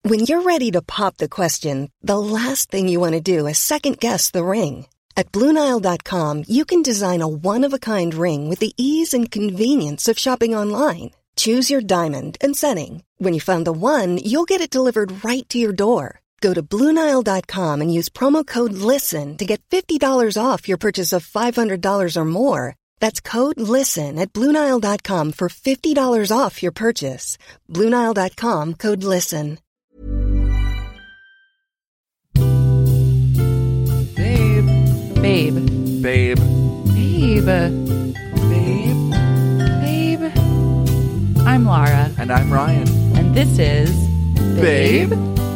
When you're ready to pop the question, the last thing you want to do is second-guess the ring. At BlueNile.com, you can design a one-of-a-kind ring with the ease and convenience of shopping online. Choose your diamond and setting. When you find the one, you'll get it delivered right to your door. Go to BlueNile.com and use promo code LISTEN to get $50 off your purchase of $500 or more. That's code LISTEN at BlueNile.com for $50 off your purchase. BlueNile.com, code LISTEN. Babe. Babe. Babe. Babe. Babe. I'm Lara. And I'm Ryan. And this is Babe.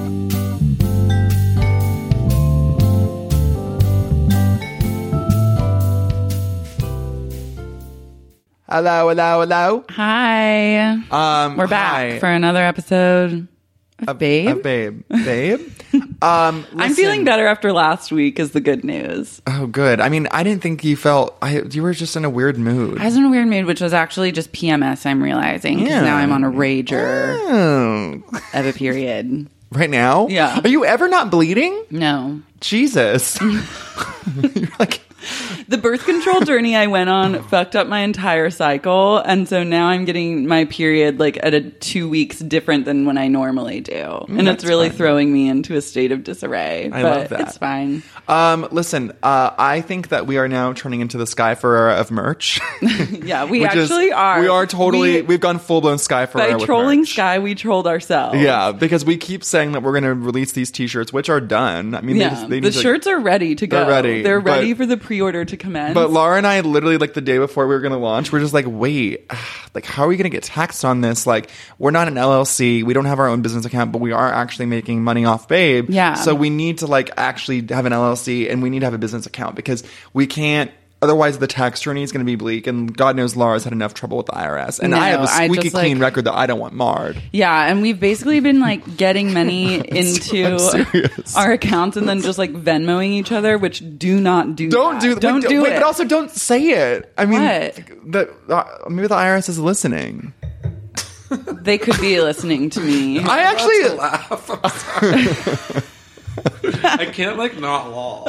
Hello, hello, hello. Hi. We're back hi. for another episode of Babe. Of Babe. Babe? I'm listen. feeling better after last week is the good news. Oh, good. I mean, I didn't think you felt... you were just in a weird mood. I was in a weird mood, which was actually just PMS, I'm realizing. Because now I'm on a rager of a period. Right now? Yeah. Are you ever not bleeding? No. Jesus. You're like... The birth control journey I went on fucked up my entire cycle, and so now I'm getting my period like at a 2 weeks different than when I normally do, and it's really throwing me into a state of disarray. I but love that. It's fine. Listen, I think that we are now turning into the Sky Ferreira of merch. Yeah, we actually are. We are totally. We've gone full blown Sky Ferreira. By with trolling merch. Sky, we trolled ourselves. Yeah, because we keep saying that we're going to release these T-shirts, which are done. I mean, Yeah, they the shirts are ready to go. They're ready. They're ready for the pre-order to commence. But Laura and I, literally, like the day before we were going to launch, we're just like, wait, like, how are we going to get taxed on this? Like, we're not an LLC. We don't have our own business account, but we are actually making money off Babe. Yeah. So we need to like actually have an LLC, and we need to have a business account because we can't. Otherwise, the tax journey is going to be bleak, and God knows Laura's had enough trouble with the IRS. And I have a squeaky clean record that I don't want marred. Yeah, and we've basically been like getting money into our accounts and then just like Venmoing each other, which do not do Don't do it. But also don't say it. I mean, What? maybe the IRS is listening. They could be listening to me. I actually laugh. I'm sorry. I can't like not lol.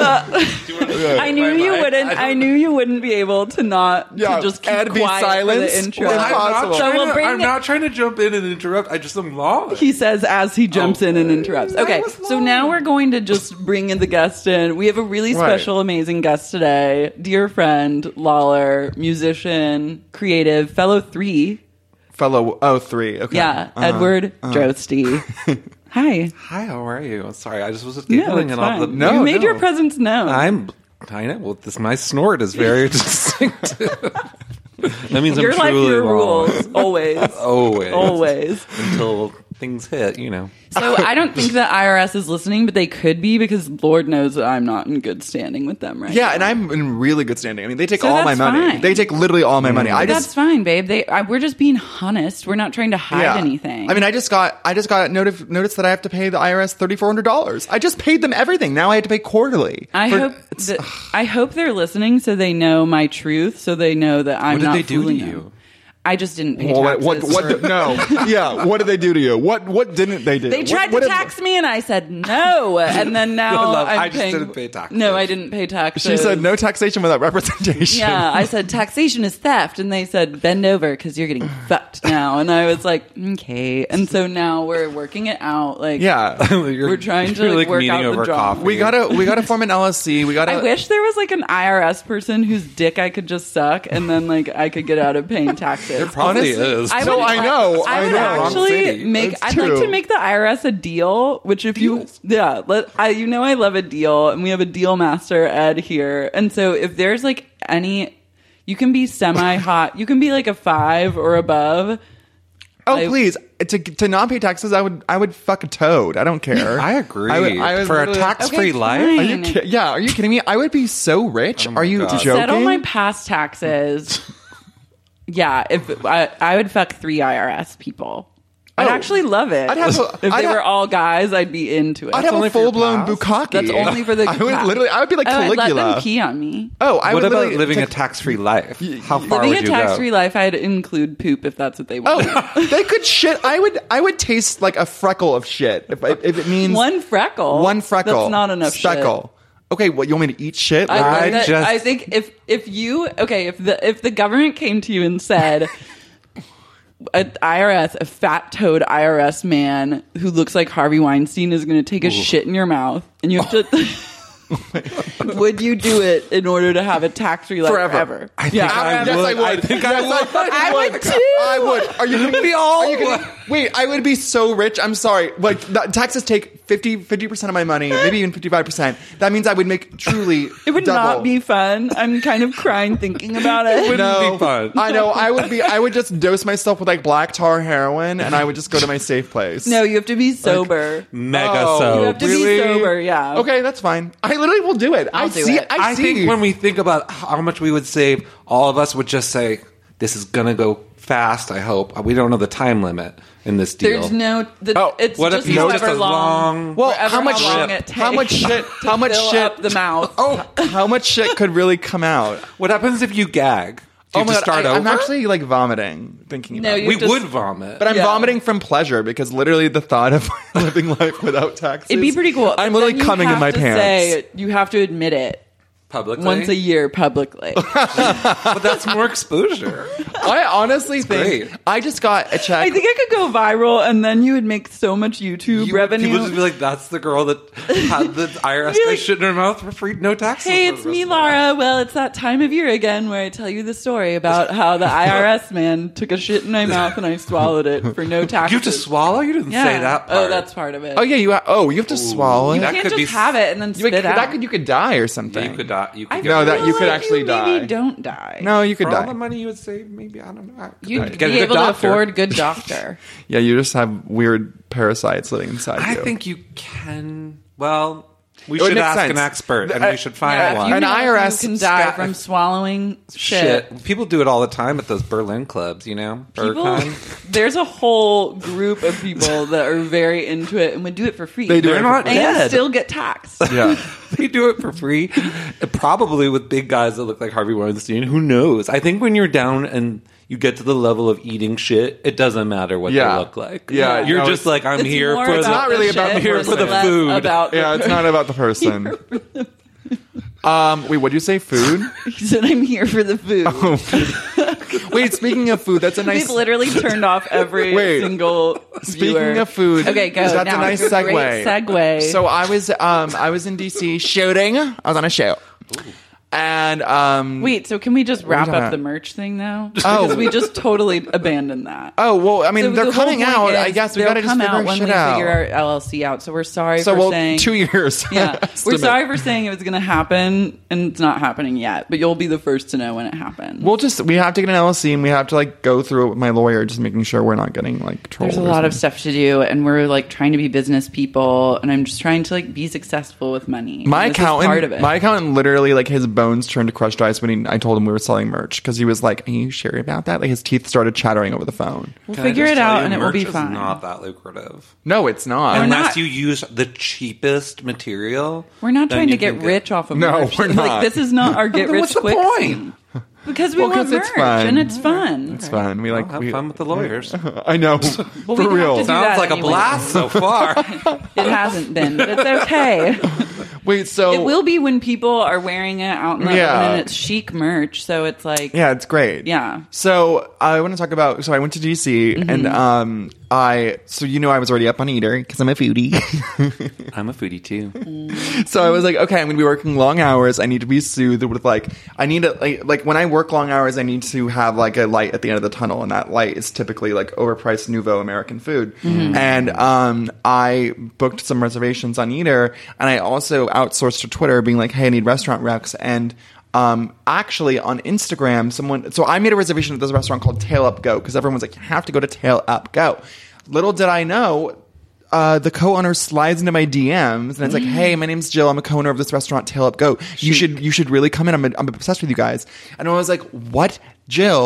I knew you wouldn't. I knew you wouldn't be able to not to just keep and be quiet silenced for the intro. when possible. I'm not trying to jump in and interrupt. I just am lolling. He says as he jumps in and interrupts. Okay, so now we're going to just bring in the guest in. We have a really special, amazing guest today. Dear friend, Lawler, musician, creative, fellow 3. Fellow 3. Okay. Yeah, Edward Drosty. Hi. Hi, how are you? Sorry, I just was giggling and all the. No, you made your presence known. I know. Well, my snort is very distinctive. That means You're I'm like truly your wrong. rules, always. Always. Until things hit, you know. So I don't think the IRS is listening, but they could be because Lord knows that I'm not in good standing with them right now. Yeah, and I'm in really good standing. I mean, they take So all my that's money. fine. They take literally all my money. That's fine, babe. We're just being honest. We're not trying to hide anything. I mean, I just got notice that I have to pay the IRS $3,400. I just paid them everything. Now I have to pay quarterly. I hope they're listening so they know my truth, so they know that I'm not What did they do to fooling you? them. I just didn't pay taxes. What did they do to you? What didn't they do? They tried to tax me, and I said no. And then now I I'm just paying. didn't pay taxes. No, I didn't pay taxes. She said no taxation without representation. Yeah, I said taxation is theft, and they said bend over because you're getting fucked now. And I was like, okay. And so now we're working it out. Like, we're trying to like, work out the drama. We gotta form an LLC. I wish there was like an IRS person whose dick I could just suck, and then like I could get out of paying taxes. There probably is. I know. I would actually make. I'd like to make the IRS a deal. Which, if you, I love a deal, and we have a deal master Ed here. And so, if there's like any, you can be semi-hot. You can be like a 5 or above. Please. To not pay taxes, I would fuck a toad. I don't care. I agree. I would for a tax-free life. Are you kidding me? I would be so rich. Are you joking? Settle my past taxes. Yeah, if I would fuck 3 IRS people. I'd actually love it. If they were all guys, I'd be into it. I'd have a full-blown bukkake. That's only for the I would be like Caligula. I'd let them pee on me. What about living a tax-free life? How far would you go? Living a tax-free life, I'd include poop if that's what they want. Oh, they could shit. I would taste like a freckle of shit if it means one freckle. That's not enough speckle. Shit. Okay, what you want me to eat shit? I think if the government came to you and said, a fat-toed IRS man who looks like Harvey Weinstein is going to take a shit in your mouth, and you have to. Would you do it in order to have a tax-free life forever? I think I would. I think I would. I would too. I would. Are you kidding me? Wait, I would be so rich. I'm sorry. Like, taxes take 50% of my money, maybe even 55%. That means I would make truly It would double. not be fun. I'm kind of crying thinking about it. It wouldn't be fun. I know. I would just dose myself with like black tar heroin, and I would just go to my safe place. No, you have to be sober. Like, mega sober. You have to be sober, yeah. Okay, that's fine. I literally will do it. I'll do it. I think when we think about how much we would save, all of us would just say, this is going to go fast, I hope. We don't know the time limit in this deal. There's no... it's what just if however just as long... Well, how much shit up the mouth. How much shit could really come out? What happens if you gag? Do you have to start over? I'm actually like vomiting thinking about it. We would vomit. But I'm vomiting from pleasure because literally the thought of living life without taxes. It'd be pretty cool. I'm literally coming in my pants. You have to admit it. Publicly? Once a year, publicly. But that's more exposure. I honestly think I just got a check. I think I could go viral, and then you would make so much YouTube revenue. People would just be like, that's the girl that had the IRS guy shit in her mouth for free, no taxes. Hey, it's me, Laura. Well, it's that time of year again where I tell you the story about how the IRS man took a shit in my mouth and I swallowed it for no taxes. You have to swallow? You didn't say that part. Oh, that's part of it. Oh, yeah. You have to swallow it. You can't just have it and then spit out. You could die or something. Yeah, you could die. You could actually die. Maybe don't die. No, you could for die. all the money you would save, maybe, I don't know. You'd be able to afford good doctor. Yeah, you just have weird parasites living inside you. I think you can. Well, we should ask an expert, and we should find one. An IRS can die from swallowing shit. People do it all the time at those Berlin clubs, you know? There's a whole group of people that are very into it and would do it for free. They're not dead. And still get taxed. Yeah. They do it for free. Probably with big guys that look like Harvey Weinstein. Who knows? I think when you're down and you get to the level of eating shit, it doesn't matter what they look like. Yeah, you're just like, I'm here for it's not really about the here for the food. It's not about the person. Wait, what did you say? Food? He said, I'm here for the food. Wait, speaking of food, that's a nice... We've literally turned off every single Speaking viewer. of food, okay, go. That's now, a nice segue. Great segue. So I was in DC shooting. I was on a show. Ooh. And wait, so can we just wrap up the merch thing now? Because we just totally abandoned that. Oh well, I mean so they're coming out. I guess we gotta just figure out when we out. Figure our LLC out. So we're sorry for saying 2 years. Yeah, we're sorry for saying it was going to happen, and it's not happening yet. But you'll be the first to know when it happens. We have to get an LLC, and we have to like go through it with my lawyer, just making sure we're not getting like trolled. There's a lot of stuff to do, and we're like trying to be business people, and I'm just trying to like be successful with money. My accountant literally like his bones turned to crushed ice when I told him we were selling merch because he was like, "Are you sure about that?" Like his teeth started chattering over the phone. We'll figure it out, and it will be fine. It's not that lucrative. No, it's not. Unless you use the cheapest material. We're not trying to get rich off of merch. No, we're not. Like, this is not our get rich quick scheme. Because we want merch, and it's fun. It's fun. We like have fun with the lawyers. I know. Well, for real. Sounds like a blast so far. It hasn't been, but it's okay. Wait, so it will be when people are wearing it out in the open, and it's chic merch. So it's like, yeah, it's great. Yeah. So I want to talk about. So I went to DC, and I was already up on Eater because I'm a foodie. I'm a foodie too. So I was like, okay, I'm going to be working long hours. I need to be soothed with I need to like when I work long hours, I need to have like a light at the end of the tunnel, and that light is typically like overpriced nouveau American food. And I booked some reservations on Eater, and I also outsourced to Twitter, being like, hey, I need restaurant recs. And actually on Instagram, so I made a reservation at this restaurant called Tail Up Go because everyone's like, you have to go to Tail Up Go. Little did I know, the co-owner slides into my DMs and it's like, hey, my name's Jill. I'm a co-owner of this restaurant, Tail Up Go. You should really come in. I'm obsessed with you guys. And I was like, what? Jill,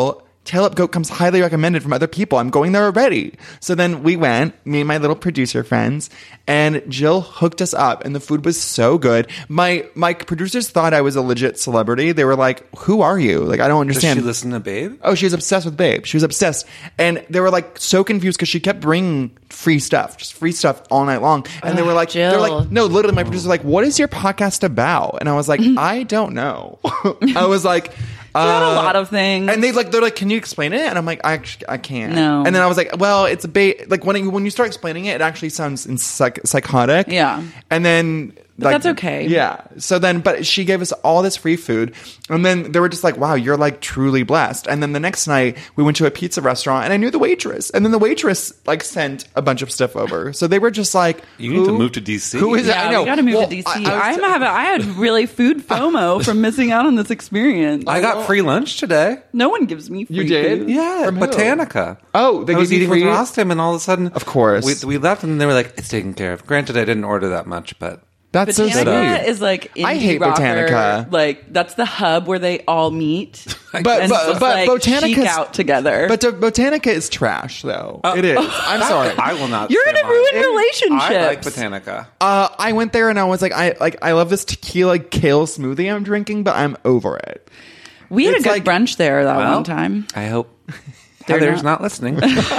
Tail Up Goat comes highly recommended from other people. I'm going there already. So then we went, me and my little producer friends, and Jill hooked us up, and the food was so good. My producers thought I was a legit celebrity. They were like, who are you? Like, I don't understand. Does she listen to Babe? Oh, she was obsessed with Babe. She was obsessed. And they were like so confused because she kept bringing free stuff all night long. And they were like, no, literally my producers were like, what is your podcast about? And I was like, I don't know. I was like, a lot of things. And they're like, can you explain it? And I'm like, I can't. No. And then I was like, well, it's like when you start explaining it actually sounds psychotic. Yeah. And then But that's okay. Yeah. So then, but she gave us all this free food. And then they were just like, wow, you're like truly blessed. And then the next night we went to a pizza restaurant and I knew the waitress. And then the waitress like sent a bunch of stuff over. So they were just like, you need to move to DC. Who is that? I know. We got to move to DC. I had really food FOMO from missing out on this experience. I got free lunch today. No one gives me free You did? food. Yeah, From who? Botanica. Oh, they I was gave you eating free? with Rostam, and all of a sudden, Of course. we left, and they were like, "It's taken care of." Granted, I didn't order that much, but That's so Botanica sweet. is like indie I hate rocker, Botanica. Like that's the hub where they all meet. But and just, like, Botanica's chic out together. But Botanica is trash, though. It is. I'm sorry. I will not. You're stand gonna by ruin it. relationships. I like Botanica. I went there and I was like, I love this tequila kale smoothie I'm drinking, but I'm over it. We had a It's good like- brunch there that Well, one time. I hope They're Heather's not- not listening.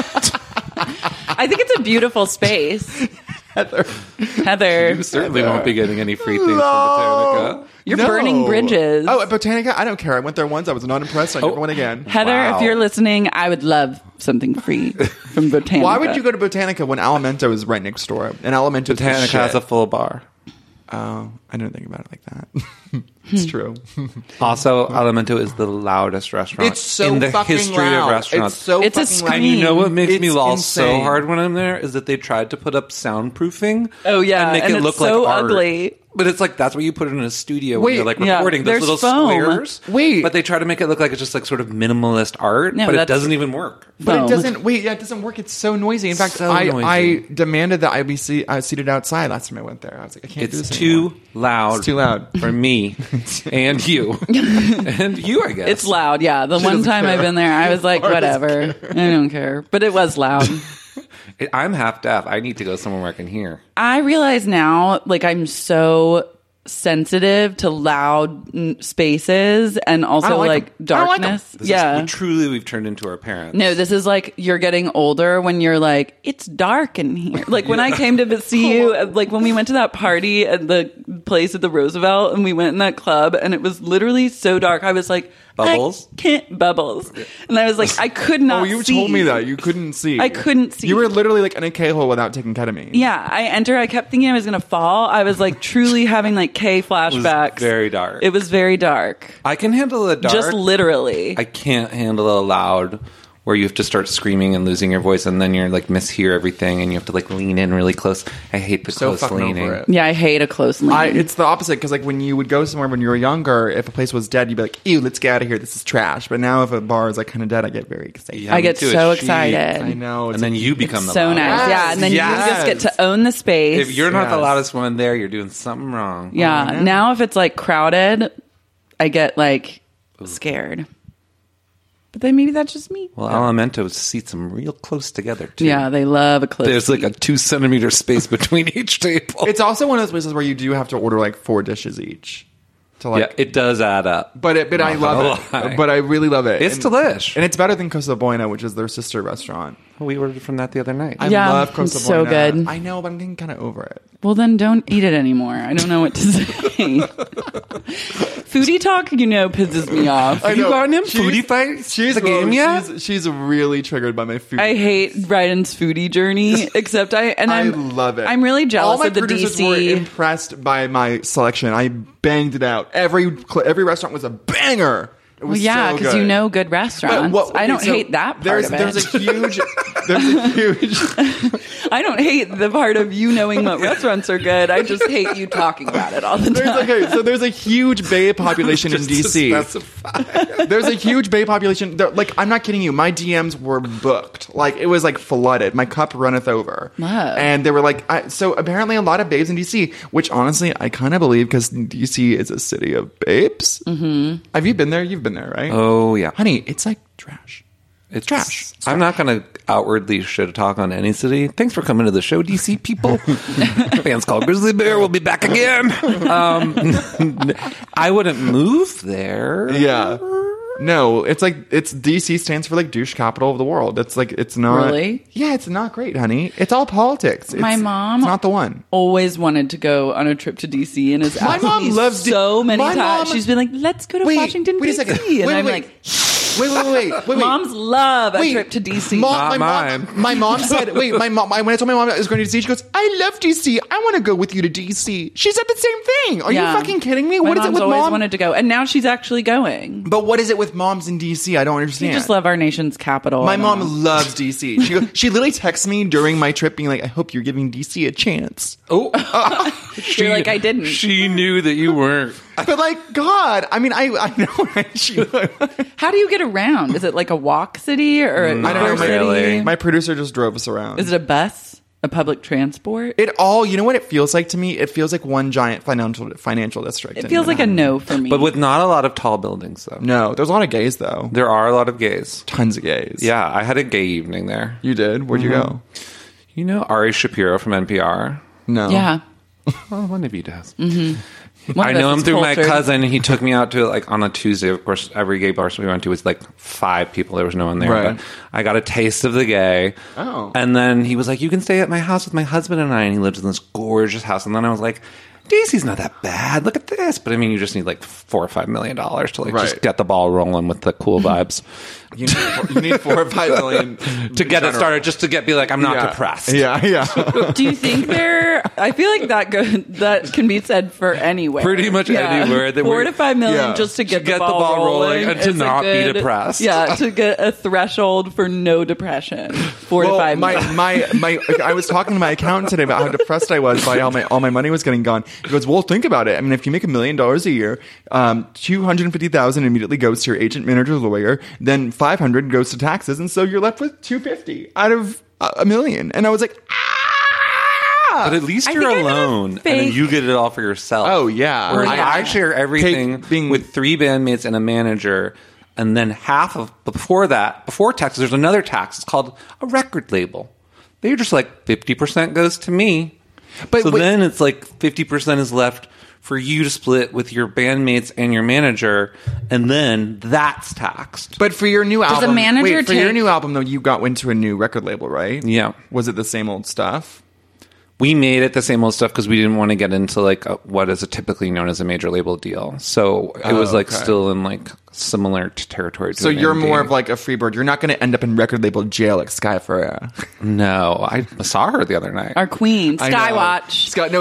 I think it's a beautiful space. Heather, You certainly won't be getting any free things from Botanica. you're No. burning bridges. Oh, at Botanica, I don't care. I went there once. I was not impressed. I never went again. Heather, Wow. if you're listening, I would love something free from Botanica. Why would you go to Botanica when Alimento is right next door? And Alimento is the Botanica shit. has a full bar. Oh, I didn't think about it like that. It's true. Also, Alimento is the loudest restaurant It's so in the fucking history loud. of restaurants. It's so It's a fucking loud. scream. And you know what makes me It's loll so insane. hard when I'm there is that they tried to put up soundproofing. Oh, yeah, and make and it it's look so like art. ugly. But it's like that's what you put in a studio when Wait, you're like yeah, recording those there's little foam. squares. Wait. but they try to make it look like it's just like sort of minimalist art, No, but it that's- doesn't even work. But Foam. it doesn't. Wait, yeah, it doesn't work. It's so noisy. In fact, So I noisy. demanded that I be seated outside last time I went there. I was like, I can't do It's this too anymore. loud. It's too loud. for me and you, and you. I guess It's loud, yeah. The one doesn't time care. I've been there, I was like, Laura doesn't whatever. I don't care. But it was loud. I'm half deaf. I need to go somewhere where I can hear. I realize now, like, I'm so sensitive to loud spaces and I also don't like like 'em. I don't like 'em. darkness. We've turned into our parents. No, this is like you're getting older when you're like, it's dark in here. Like when I came to see you, like when we went to that party at the place at the Roosevelt and we went in that club and it was literally so dark. I was like, Bubbles? I can't bubbles. And I was like, I could not Oh, you see. told me that you couldn't see. I couldn't see. You were literally like in a K-hole without taking ketamine. Yeah, I kept thinking I was going to fall. I was like truly having like K It was flashbacks. very dark. It was very dark. I can handle the dark. Just literally. I can't handle a loud where you have to start screaming and losing your voice, and then you're like mishear everything, and you have to like lean in really close. I hate the So close fucking leaning. over it. Yeah, I hate a close lean. It's the opposite because like when you would go somewhere when you were younger, if a place was dead, you'd be like, "Ew, let's get out of here. This is trash." But now if a bar is like kind of dead, I get very excited. Yeah, I me get too. so It's chic. excited. I know. And then you become the so loud nice. one. Yeah, and then Yes. you just get to own the space. If you're not the Yes. loudest one there, you're doing something wrong. Yeah. Now if it's like crowded, I get like scared. But then maybe that's just me. Well, Alimento seats them real close together too. Yeah, they love a close. There's like a 2 centimeter space between each table. It's also one of those places where you do have to order like 4 dishes each. To like, yeah, it does add up. but I Not love gonna it. lie. But I really love it. It's delish. and it's better than Costa Buena, which is their sister restaurant. We ordered from that the other night. I Yeah, love Costa it's so Buena. good. I know, but I'm getting kind of over it. Well, then don't eat it anymore. I don't know what to say. Foodie talk, pisses me off. I Have you know. gotten him She's- foodie fights? She's the game yet? She's really triggered by my food. I hate Ryden's foodie journey, except I love it. I'm really jealous All my of the producers were DC. impressed by my selection. I banged it out. Every restaurant was a banger. It Well, was yeah, so because good. you know good restaurants. I don't hate that part of it. There's a huge. I don't hate the part of you knowing what restaurants are good. I just hate you talking about it all the time. So there's a huge Bay population in Just to DC. specify. There's a huge Bay population. Like, I'm not kidding you. My DMs were booked. Like, it was like flooded. My cup runneth over. Love. And they were like, so apparently a lot of babes in DC, which honestly I kind of believe because DC is a city of babes. Mm-hmm. Have you been there? You've been there, right? Oh, yeah. Honey, it's like trash. It's trash. I'm not going to outwardly shit talk on any city. Thanks for coming to the show, DC people. Band's called Grizzly Bear. We'll be back again. I wouldn't move there. Yeah. No, it's DC stands for like douche capital of the world. It's like, it's not. Really? Yeah, it's not great, honey. It's all politics. My mom. It's not the one. Always wanted to go on a trip to DC and has asked me so many times. She's been like, let's go to Washington, DC. And I'm like, Wait. Moms love a trip to DC. My mom said, when I told my mom I was going to DC, she goes, I love DC. I want to go with you to DC. She said the same thing. Are you fucking kidding me? What is it with always mom? wanted to go. And now she's actually going. But what is it with moms in DC? I don't understand. We just love our nation's capital. My mom loves DC. She literally texts me during my trip being like, I hope you're giving DC a chance. Oh. You're like, I didn't. She knew that you weren't. But like, God, I mean, I know. How do you get around? Is it like a walk city or a city? My producer just drove us around. Is it a bus? A public transport? You know what it feels like to me? It feels like one giant financial district. It feels like a no for me. But with not a lot of tall buildings, though. No, there's a lot of gays, though. There are a lot of gays. Tons of gays. Yeah, I had a gay evening there. You did? Where'd you go? You know Ari Shapiro from NPR? No. Yeah. Well, one of you does. Mm-hmm. I know him through my cousin. He took me out to on a Tuesday. Of course, every gay bar we went to was 5 people. There was no one there. Right. But I got a taste of the gay. Oh. And then he was like, you can stay at my house with my husband and I. And he lives in this gorgeous house. And then I was like, DC's not that bad. Look at this. But I mean, you just need $4 or $5 million to just get the ball rolling with the cool vibes. You need $4 or $5 million to get it started, just to be I'm not depressed. Yeah. Do you think I feel like that can be said for anywhere. Pretty much anywhere. That $4 to $5 million just to get the ball rolling and to not be depressed. Yeah, to get a threshold for no depression. $4 to $5 million. I was talking to my accountant today about how depressed I was by all my money was getting gone. He goes, well, think about it. I mean, if you make $1 million a year, $250,000 immediately goes to your agent, manager, lawyer. Then $500 goes to taxes, and so you're left with $250 out of $1 million. And I was like, But at least you're alone, and then you get it all for yourself. Oh yeah, I share everything with 3 bandmates and a manager. And then before taxes, there's another tax. It's called a record label. They're just 50% goes to me. But then it's 50% is left for you to split with your bandmates and your manager, and then that's taxed. But for your new album, for your new album though, you got into a new record label, right? Yeah. Was it the same old stuff? We made it the same old stuff because we didn't want to get into what is typically known as a major label deal. So it was still in similar territory. To so you're more of a free bird. You're not going to end up in record label jail like Sky Ferreira. No, I saw her the other night. Our queen, Skywatch. No.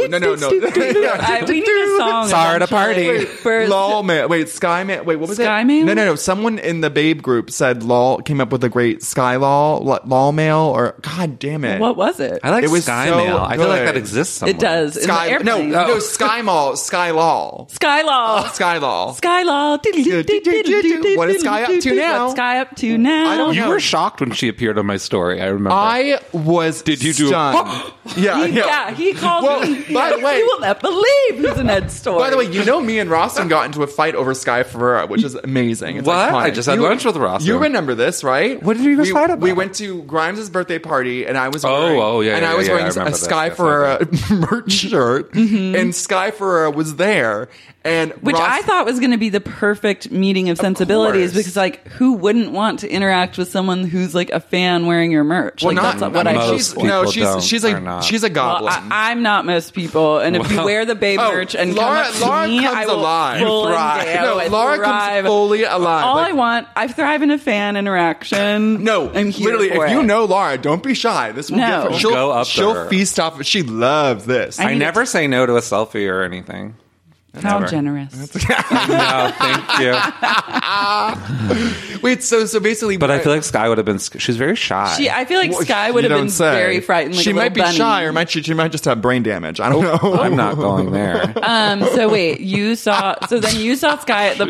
We need a song. Saw her at a party. Lol man. Wait, Sky man. Wait, what was Sky it? Mail? No. Someone in the Babe group said Lol came up with a great Sky Lol Mail or God damn it. What was it? I like it was Sky so Mail. I feel like that good. exists somewhere. It does. Sky, no, Sky Mall, Sky Lol. Sky Lol. Sky Lol. Sky Lol. What is Sky up to now? What's Sky up to now? I don't know. You were shocked when she appeared on my story. I remember. I was. Did you stunned. Yeah, he called me. By the way, you will not believe who's in Ed's story. By the way, me and Rostin got into a fight over Sky Ferreira, which is amazing. It's what? Iconic. I just had lunch with Rostin. You remember this, right? What did you guys fight about? We went to Grimes' birthday party, and I was wearing, I was wearing a Sky Ferreira merch shirt, and Sky Ferreira was there. And which I thought was going to be the perfect meeting of sensibilities because, who wouldn't want to interact with someone who's a fan wearing your merch? Well, that's not what I she's she's a goblin. Well, I'm not most people, and if you wear the Babe merch and Laura, come up to me, I will thrive. Laura comes fully alive. All I thrive in a fan interaction. No, I'm here literally, for if you know Laura, don't be shy. This will give her. She'll feast off. She loves this. I never say no to a selfie or anything. How generous. No, thank you. Wait, so basically... But I feel like Sky would have been... She's very shy. I feel like Sky would have been very frightened. She might be shy, or she might just have brain damage. I don't know. I'm not going there. So wait, you saw Sky at the...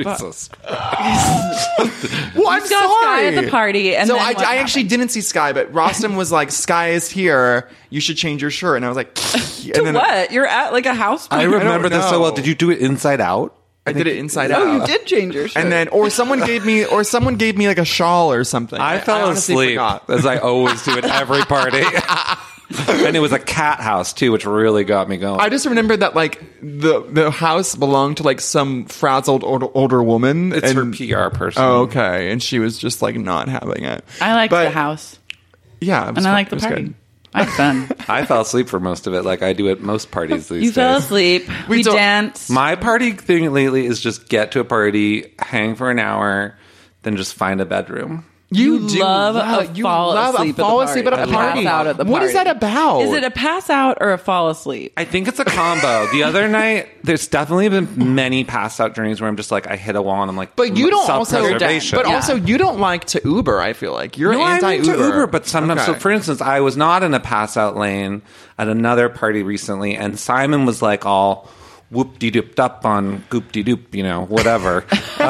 What? Sky at the party. And so I actually didn't see Sky, but Rostam was like, Sky is here. You should change your shirt. And I was like... What? You're at a house party? I remember this so well. Did you do it inside out? I did it inside out. Oh, you did change your shirt. And then, or someone gave me like a shawl or something. I fell asleep, as I always do at every party. And it was a cat house too, which really got me going. I just remember that like the house belonged to like some frazzled older woman. It's her PR person. Oh, okay. And she was just like not having it. I liked the house. Yeah, and I liked the party. Good. I had fun. I fell asleep for most of it, like I do at most parties these days. You fell asleep. We danced. My party thing lately is just get to a party, hang for an hour, then just find a bedroom. You love a fall asleep at a party. What is that about? Is it a pass out or a fall asleep? I think it's a combo. The other night, there's definitely been many pass out journeys where I'm just like, I hit a wall and I'm like, but you don't also you don't like to Uber. I feel like you're anti-Uber. I'm into Uber, but sometimes. Okay. So, for instance, I was not in a pass out lane at another party recently, and Simon was like all whoop-de-dooped up on goop-de-doop, whatever.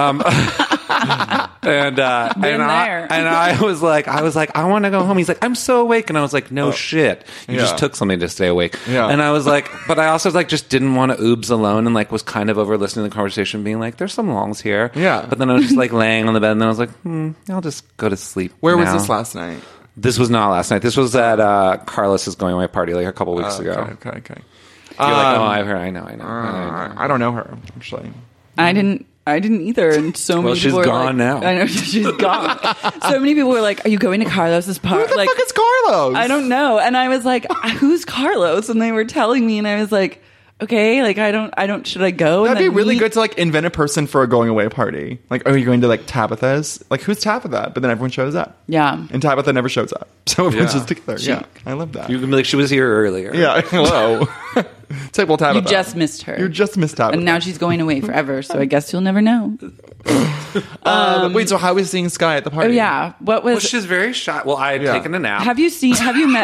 And I was like, I want to go home. He's like, I'm so awake. And I was like, no shit. You just took something to stay awake. Yeah. And I was like, but I also like just didn't want to oobs alone and like was kind of over listening to the conversation being like, there's some longs here. Yeah. But then I was just like laying on the bed and then I was like, I'll just go to sleep. Where was this last night? This was not last night. This was at Carlos's going away party like a couple weeks ago. Okay. You're like, oh, I know. I don't know her, actually. I didn't either, and so many people she's gone now. I know, she's gone. So many people were like, are you going to Carlos's party? Who the fuck is Carlos? I don't know. And I was like, who's Carlos? And they were telling me, and I was like, okay, like I don't should I go? That'd be really good to like invent a person for a going away party. Like, are you going to like Tabitha's? Like, who's Tabitha? But then everyone shows up. Yeah. And Tabitha never shows up. So everyone's just together. Yeah. I love that. You can be like, she was here earlier. Yeah. Hello. It's like, well, Tabitha. You just missed her. You just missed Tabitha. And now she's going away forever, so I guess you'll never know. Wait, so how was seeing Sky at the party? Oh, yeah. What was... Well, she's very shy. Well, I had taken a nap. Have you met...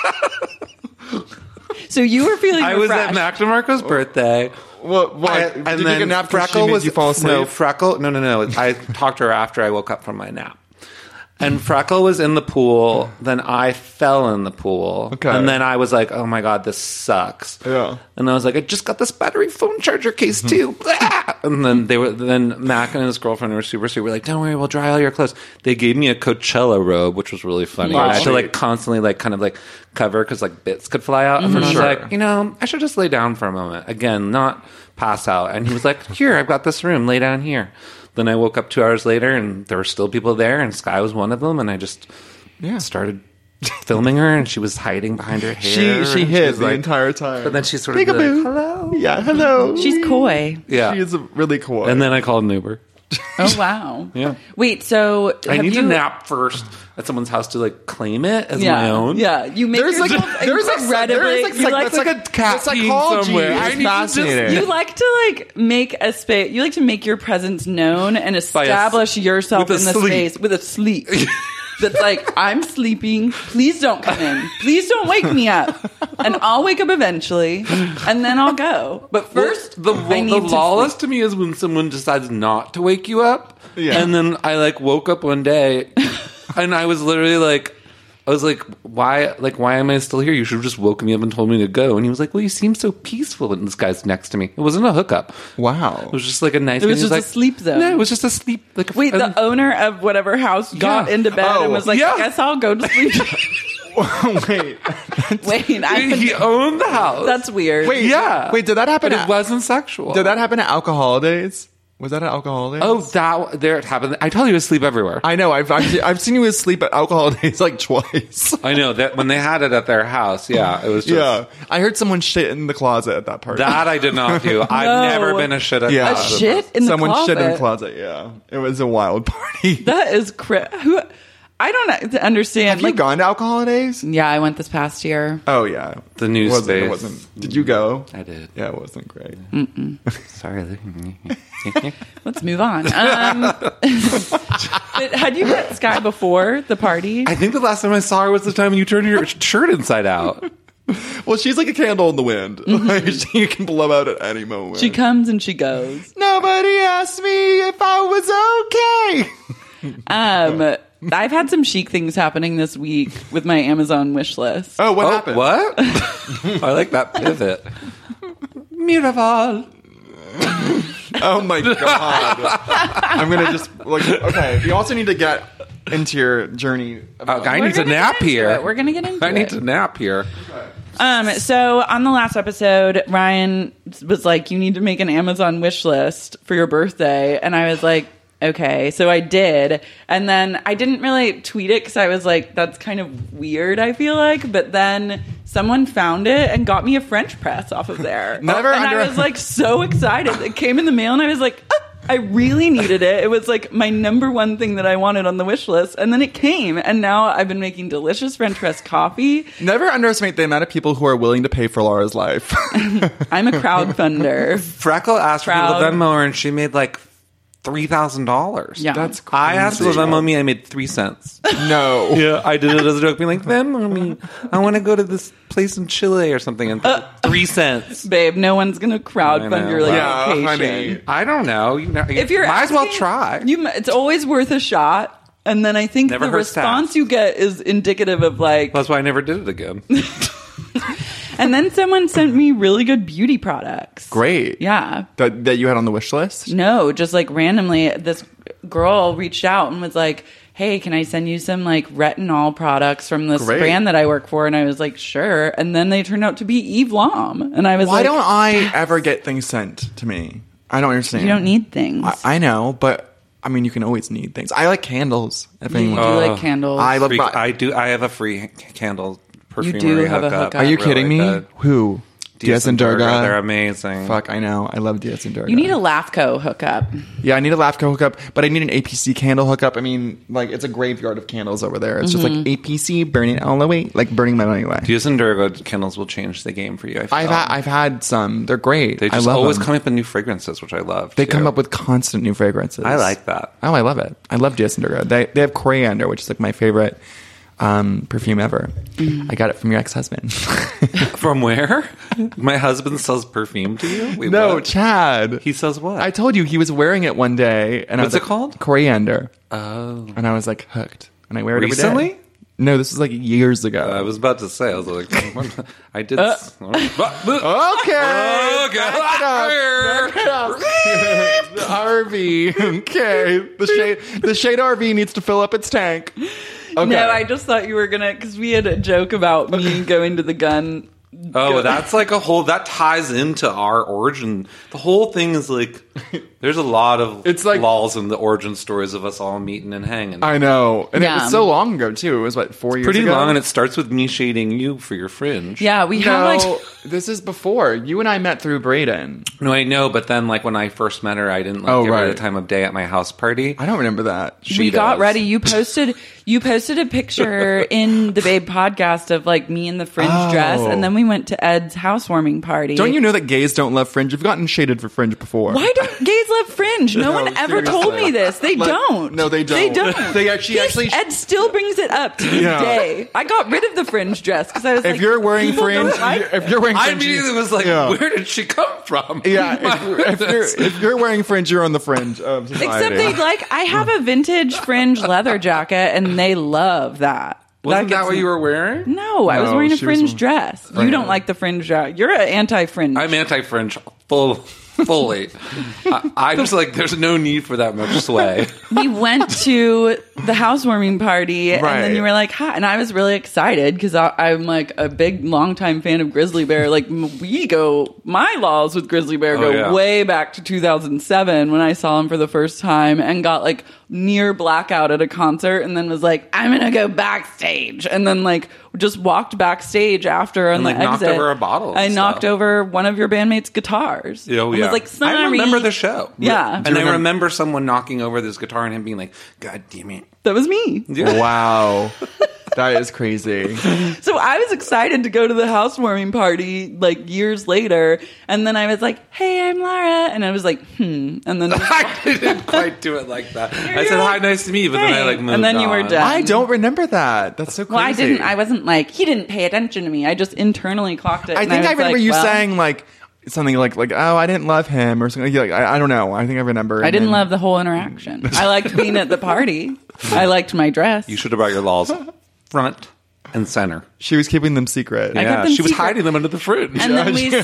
So you were feeling refreshed. I was at Mac DeMarco's birthday. What? Did you take a nap? Freckle was... You fall asleep? No, Freckle... No. I talked to her after I woke up from my nap. And Freckle was in the pool. Then I fell in the pool. Okay. And then I was like, oh my God, this sucks. Yeah. And I was like, I just got this battery phone charger case too. And then Mac and his girlfriend were super sweet. We're like, don't worry, we'll dry all your clothes. They gave me a Coachella robe, which was really funny. Wow. I had to like constantly like kind of like cover because like bits could fly out. And I was like, I should just lay down for a moment. Again, not pass out. And he was like, here, I've got this room. Lay down here. Then I woke up 2 hours later, and there were still people there, and Sky was one of them, and I just started filming her, and she was hiding behind her hair. She hid the entire time. But then she sort of like, hello. Yeah, hello. She's coy. Yeah. She is really coy. And then I called an Uber. Oh, wow. Yeah. Wait, so... I need to nap first at someone's house to, like, claim it as my own. Yeah. You make there's like incredibly... There's like a cat somewhere. I need fascinating. You like to, like, make a space... You like to make your presence known and establish yourself in the space with a sleep. That's like, I'm sleeping. Please don't come in. Please don't wake me up. And I'll wake up eventually, and then I'll go. But first, the lawless to me is when someone decides not to wake you up. Yeah. And then I like woke up one day, and I was literally like, why am I still here? You should have just woken me up and told me to go. And he was like, well, you seem so peaceful. And this guy's next to me. It wasn't a hookup. Wow. It was just like a nice... It was just a sleep zone. No, it was just a sleep... Wait, the owner of whatever house got into bed and was like, I guess I'll go to sleep. Wait, he owned the house. That's weird. Wait, did that happen? But it wasn't sexual. Did that happen at Alcohol Days? Was that at Alcohol Days? Oh, there it happened. I told you asleep everywhere. I know. I've seen you asleep at Alcohol Days like twice. I know that when they had it at their house. Yeah, it was just... Yeah. I heard someone shit in the closet at that party. That I did not do. I've never been a shit at a shit in the someone closet? Someone shit in the closet, yeah. It was a wild party. That is I don't understand. Have you gone to Alcohol Days? Yeah, I went this past year. Oh, yeah. The new space. It wasn't. Did you go? I did. Yeah, it wasn't great. Sorry. Let's move on. But had you met Sky before the party? I think the last time I saw her was the time you turned your shirt inside out. Well, she's like a candle in the wind. Like, she can blow out at any moment. She comes and she goes. Nobody asked me if I was okay. I've had some chic things happening this week with my Amazon wish list. Oh, what happened? What? I like that pivot. Miraval. Oh my God. I'm going to just, okay. You also need to get into your journey. I need to nap here. We're going to get into it. I need to nap here. So on the last episode, Ryan was like, you need to make an Amazon wish list for your birthday. And I was like, okay. So I did. And then I didn't really tweet it because I was like, that's kind of weird, I feel like. But then someone found it and got me a French press off of there. I was like so excited. It came in the mail and I was like, I really needed it. It was like my number one thing that I wanted on the wish list. And then it came. And now I've been making delicious French press coffee. Never underestimate the amount of people who are willing to pay for Laura's life. I'm a crowdfunder. Freckle asked for people to Venmo her and she made like $3,000. Yeah. That's crazy. I asked for Venmo me, I made 3 cents. No. Yeah, I did it as a joke, being like, Venmo me. I want to go to this place in Chile or something, and 3 cents. Babe, no one's going to crowdfund your location. Honey. I don't know. If you're might as well try. It's always worth a shot. And then I think the response you get is indicative of like... That's why I never did it again. And then someone sent me really good beauty products. Great. Yeah. That you had on the wish list? No, just like randomly, this girl reached out and was like, hey, can I send you some like retinol products from this brand that I work for? And I was like, sure. And then they turned out to be Eve Lom. And I was Why don't I ever get things sent to me? I don't understand. You don't need things. I know, but I mean, you can always need things. I like candles. If anyone do like candles. I have a free candle. You do have a hookup. Are you kidding me? Good. Who? Diaz and Durga. They're amazing. Fuck, I know. I love Diaz and Durga. You need a LAFCO hookup. Yeah, I need a LAFCO hookup, but I need an APC candle hookup. I mean, like, it's a graveyard of candles over there. It's just like APC, burning all the way, like burning my money away. Diaz and Durga candles will change the game for you. I've had some. They're great. They just always come up with new fragrances, which I love. They come up with constant new fragrances. I like that. Oh, I love it. I love Diaz and Durga. They have coriander, which is like my favorite perfume ever. I got it from your ex-husband. From where? My husband sells perfume to you? Wait, no, what? Chad. He sells what? I told you he was wearing it one day. And What's I was it called? Coriander. Oh. And I was like hooked. And I wear it Recently? every day. No, this was like years ago. I was about to say, I was like, I did. Okay. Back it up. The RV. Okay. The shade RV needs to fill up its tank. Okay. No, I just thought you were gonna, because we had a joke about me going to the gun. That's like that ties into our origin. The whole thing is like, there's a lot of lulls in the origin stories of us all meeting and hanging. I know. And it was so long ago, too. It was, 4 years ago? Pretty long, and it starts with me shading you for your fringe. Yeah, this is before. You and I met through Braden. No, I know, but then, when I first met her, I didn't, give her the time of day at my house party. I don't remember that. We got ready. You posted a picture in the Babe podcast of, me in the fringe dress, and then we went to Ed's housewarming party. Don't you know that gays don't love fringe? You've gotten shaded for fringe before. Why don't gays love fringe? No one ever told me this. They don't. No, they don't. They don't. They actually. Ed still brings it up to this day. I got rid of the fringe dress because I was if you're wearing fringe, I immediately was like, where did she come from? Yeah, if you're wearing fringe, you're on the fringe of society. Except I have a vintage fringe leather jacket, and they love that. Wasn't that what you were wearing? No, I was wearing a fringe dress. You don't like the fringe dress. You're an anti-fringe. I'm anti-fringe. Fully. I just there's no need for that much sway. We went to the housewarming party, and then you were like, hi. And I was really excited because I'm a big, longtime fan of Grizzly Bear. My laws with Grizzly Bear go way back to 2007 when I saw him for the first time and got near blackout at a concert, and then was like, I'm gonna go backstage, and then just walked backstage after on the exit. Knocked over a bottle. I knocked over one of your bandmates' guitars. Oh, yeah. I remember the show. Yeah. And I remember someone knocking over this guitar and him being like, God damn it. That was me. Yeah. Wow. That is crazy. So I was excited to go to the housewarming party years later, and then I was like, "Hey, I'm Lara," and I was like, and then I didn't quite do it like that. I said, "Hi, nice to meet you," but then I moved and then you were done. I don't remember that. That's so crazy. Well, I didn't. I wasn't he didn't pay attention to me. I just internally clocked it. I think I remember you saying something oh, I didn't love him or something. I don't know. I think I remember. I didn't love the whole interaction. I liked being at the party. I liked my dress. You should have brought your laws front. and center. She was keeping them secret. Yeah, she was hiding them under the fridge. And then we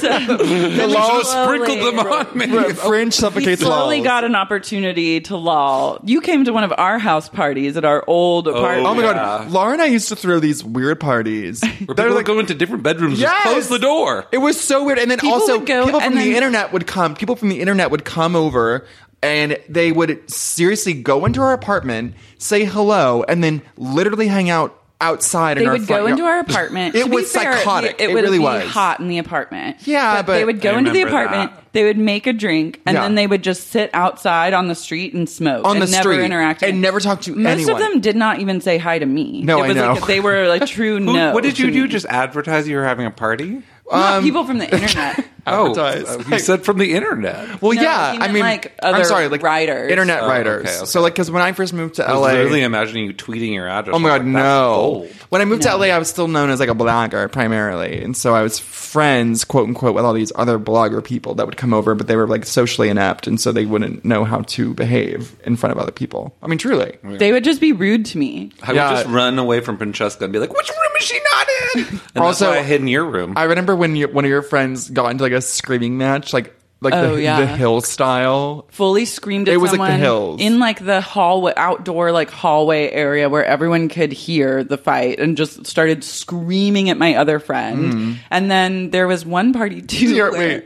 sprinkled them on me. Fringe suffocates lulls. We slowly got an opportunity to lull. You came to one of our house parties at our old apartment. Oh my God. Laura and I used to throw these weird parties. Where people would go into different bedrooms and just close the door. It was so weird. And then people from the internet would come. People from the internet would come over and they would seriously go into our apartment, say hello, and then literally hang out outside in our front yard. They would go into our apartment. It was psychotic. It really was. It would be hot in the apartment. Yeah, but they would go into the apartment, they would make a drink, and then they would just sit outside on the street and smoke. On the street. Never interact. And never talk to anyone. Most of them did not even say hi to me. No, I know. Like, they were like true no. What did you do? Just advertise you were having a party? Not people from the internet. You said from the internet. Well, no, yeah, I mean, like other I'm sorry, like writers, internet writers. Okay. So, like, because when I first moved to LA, I was literally imagining you tweeting your address. Oh my God, no! When I moved to LA, I was still known as like a blogger primarily, and so I was friends, quote unquote, with all these other blogger people that would come over, but they were like socially inept, and so they wouldn't know how to behave in front of other people. I mean, truly, they would just be rude to me. I would just run away from Francesca and be like, "Which room is she not in?" And also, that's why I hid in your room. I remember when one of your friends got into like a screaming match, like the Hill style. Fully screamed at someone. It was like the Hills. In like the hallway, outdoor like hallway area where everyone could hear the fight, and just started screaming at my other friend. And then there was one party too. I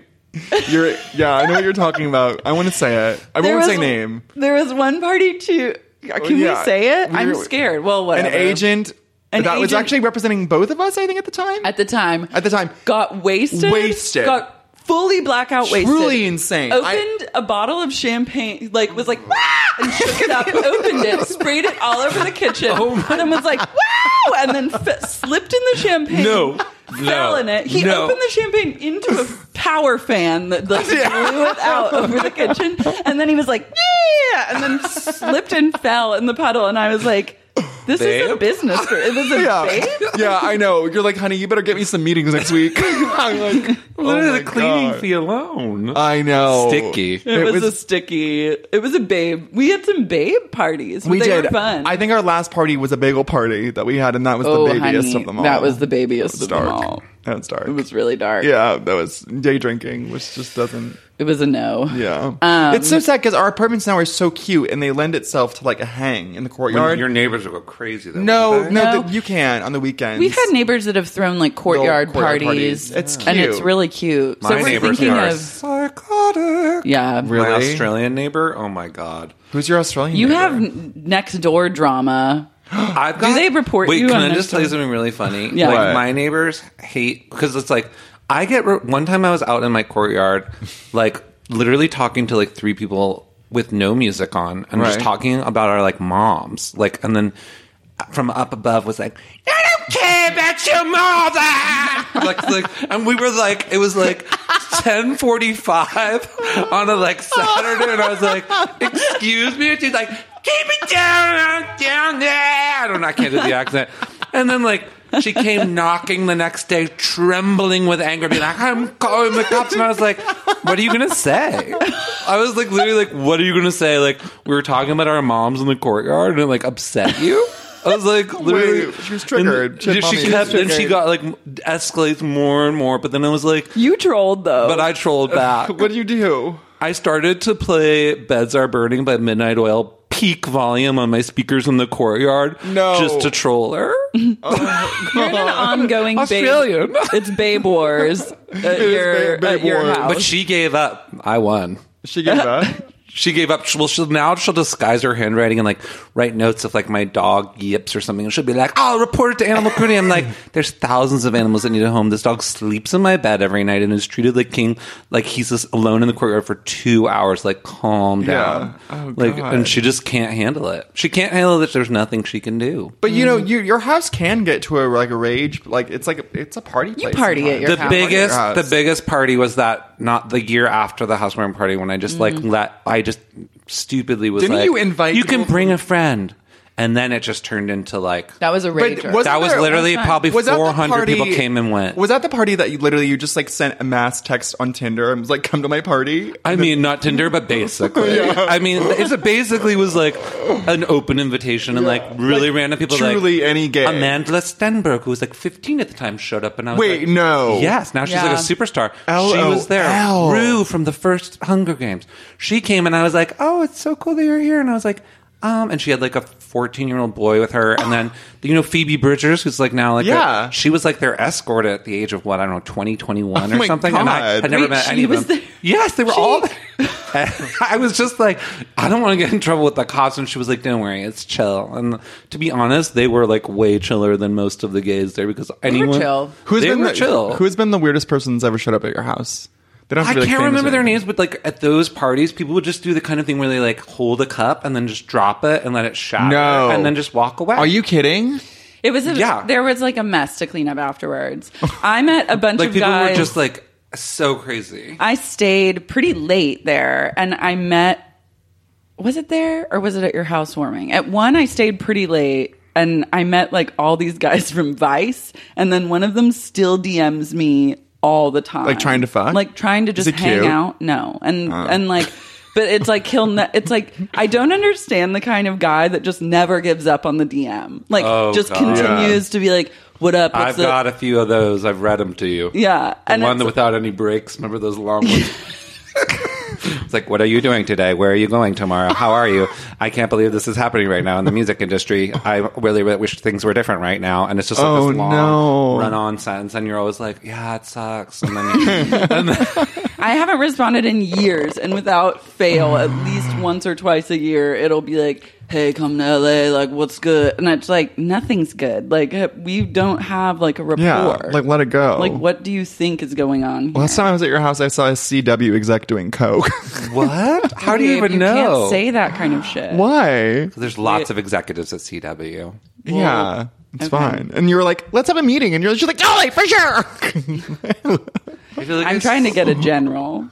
know what you're talking about. I want to say it. I won't say name. There was one party too. Can we say it? I'm scared. Well, whatever. An agent was actually representing both of us, I think, at the time. At the time. Got wasted. Got fully blackout wasted. Truly insane. Opened a bottle of champagne, was like, "Wah!" and shook it up, opened it, sprayed it all over the kitchen, and then was like, "Wow!" and then slipped in the champagne. Fell in it. He opened the champagne into a power fan that blew it out over the kitchen, and then he was like, "Yeah!" and then slipped and fell in the puddle, and I was like, this is a business. It was a babe? Yeah, I know. You're like, honey, you better get me some meetings next week. I'm like, the cleaning fee alone. I know. Sticky. It was a babe. We had some babe parties. They were fun. I think our last party was a bagel party that we had, and that was the babiest of them all. That was the babiest of them all. That's dark. It was really dark. Yeah, that was day drinking, which just doesn't... It was a no. Yeah. It's so sad because our apartments now are so cute and they lend itself to like a hang in the courtyard. When your neighbors will go crazy though. No, you can on the weekends. We've had neighbors that have thrown like courtyard parties. It's cute. And it's really cute. My neighbors are psychotic. Yeah. Really? My Australian neighbor? Oh my God. Who's your Australian neighbor? You have next door drama. Do they report you? Wait, can I just tell you something really funny? Yeah. Like, my neighbors hate, because it's like, one time I was out in my courtyard, like, literally talking to like 3 people with no music on and just talking about our like moms, like, and then from up above was like, "I don't care about your mother." like, and we were like, it was like 10:45 on a like Saturday, and I was like, "Excuse me," and she's like, "Keep it down there." I can't do the accent. And then like, she came knocking the next day, trembling with anger, being like, "I'm calling the cops." And I was like, "What are you going to say?" I was like, literally like, "What are you going to say?" Like, we were talking about our moms in the courtyard and it like upset you? I was like, literally. Wait, she was triggered. She got like, escalates more and more. But then I was like, you trolled though. But I trolled back. What did you do? I started to play Beds Are Burning by Midnight Oil peak volume on my speakers in the courtyard. No. Just to troll her. You're in an ongoing Australian. It's Babe Wars at your house. But she gave up. I won. She gave up? She gave up. She'll disguise her handwriting and like write notes of like my dog yips or something. And she'll be like, "I'll report it to Animal Cruelty." I'm like, there's thousands of animals that need a home. This dog sleeps in my bed every night and is treated like king. Like he's just alone in the courtyard for 2 hours. Like, calm down. Yeah. Oh, like, God. and she just can't handle it. She can't handle that there's nothing she can do. But you know, your house can get to a rage. Like it's a party place. You party at your house. The biggest party was that not the year after the housewarming party when I just I just stupidly was Didn't like, you invite you can bring a friend. And then it just turned into like... That was a rager. That was literally probably 400 people came and went. Was that the party that you just like sent a mass text on Tinder and was like, come to my party? I mean, not Tinder, but basically. Yeah. I mean, it basically was like an open invitation and like really like, random people. Truly any gay. Amanda Stenberg, who was like 15 at the time, showed up and I was Wait, no. Yes, now she's like a superstar. She was there. Rue from the first Hunger Games. She came and I was like, oh, it's so cool that you're here. And I was like... and she had like a 14-year-old boy with her, and then Phoebe Bridgers, who's like now like she was like their escort at the age of what, I don't know, 20, 21 or something. God. And I had never met any of them. There? Yes, they were all there. I was just like, I don't want to get in trouble with the cops, and she was like, don't worry, it's chill. And to be honest, they were like way chiller than most of the gays there because anyone chill. Who's been the weirdest person that's ever showed up at your house? I can't remember their names, but like at those parties, people would just do the kind of thing where they like hold a cup and then just drop it and let it shatter and then just walk away. Are you kidding? It was there was like a mess to clean up afterwards. I met a bunch of people guys. People were just like so crazy. I stayed pretty late there and I met, was it there or was it at your housewarming? At one, I stayed pretty late. And I met like all these guys from Vice, and then one of them still DMs me all the time, like trying to fuck, like trying to just hang out. No, and like, but it's like it's like I don't understand the kind of guy that just never gives up on the DM, like continues to be like, "What up?" I've got a few of those. I've read them to you. Yeah, and one without any breaks. Remember those long ones? It's like, what are you doing today? Where are you going tomorrow? How are you? I can't believe this is happening right now in the music industry. I really wish things were different right now. And it's just like this long run-on sentence. And you're always like, yeah, it sucks. And then I haven't responded in years. And without fail, at least once or twice a year, it'll be like, hey, come to LA, like, what's good? And it's like, nothing's good. Like, we don't have, like, a rapport. Yeah, like, let it go. Like, what do you think is going on here? Last time I was at your house, I saw a CW exec doing coke. What? How do you even know? You can't say that kind of shit. Why? There's lots of executives at CW. Yeah, it's fine. And you were like, let's have a meeting. And she's like, oh, for sure. I'm trying to get a general.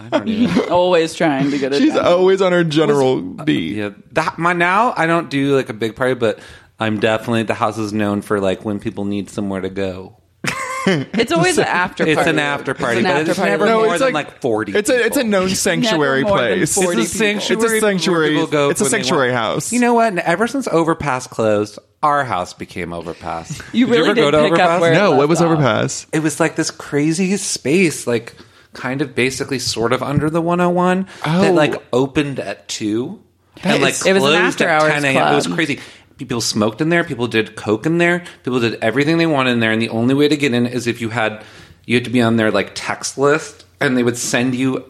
Always trying to get it. She's always on her general beat. Yeah, now I don't do like a big party, but I'm definitely, the house is known for like when people need somewhere to go. It's always an after party. It's an after party, but it's never more than like 40. It's a known sanctuary place. It's a sanctuary. It's a sanctuary house. You know what? Ever since Overpass closed, our house became Overpass. You really ever go to pick Overpass? Up where No, what was off. Overpass? It was like this crazy space, like kind of basically sort of under the 101 that like opened at 2 and like it was an closed after at hours 10 a.m. club. It was crazy. People smoked in there. People did coke in there. People did everything they wanted in there. And the only way to get in is if you had to be on their like text list, and they would send you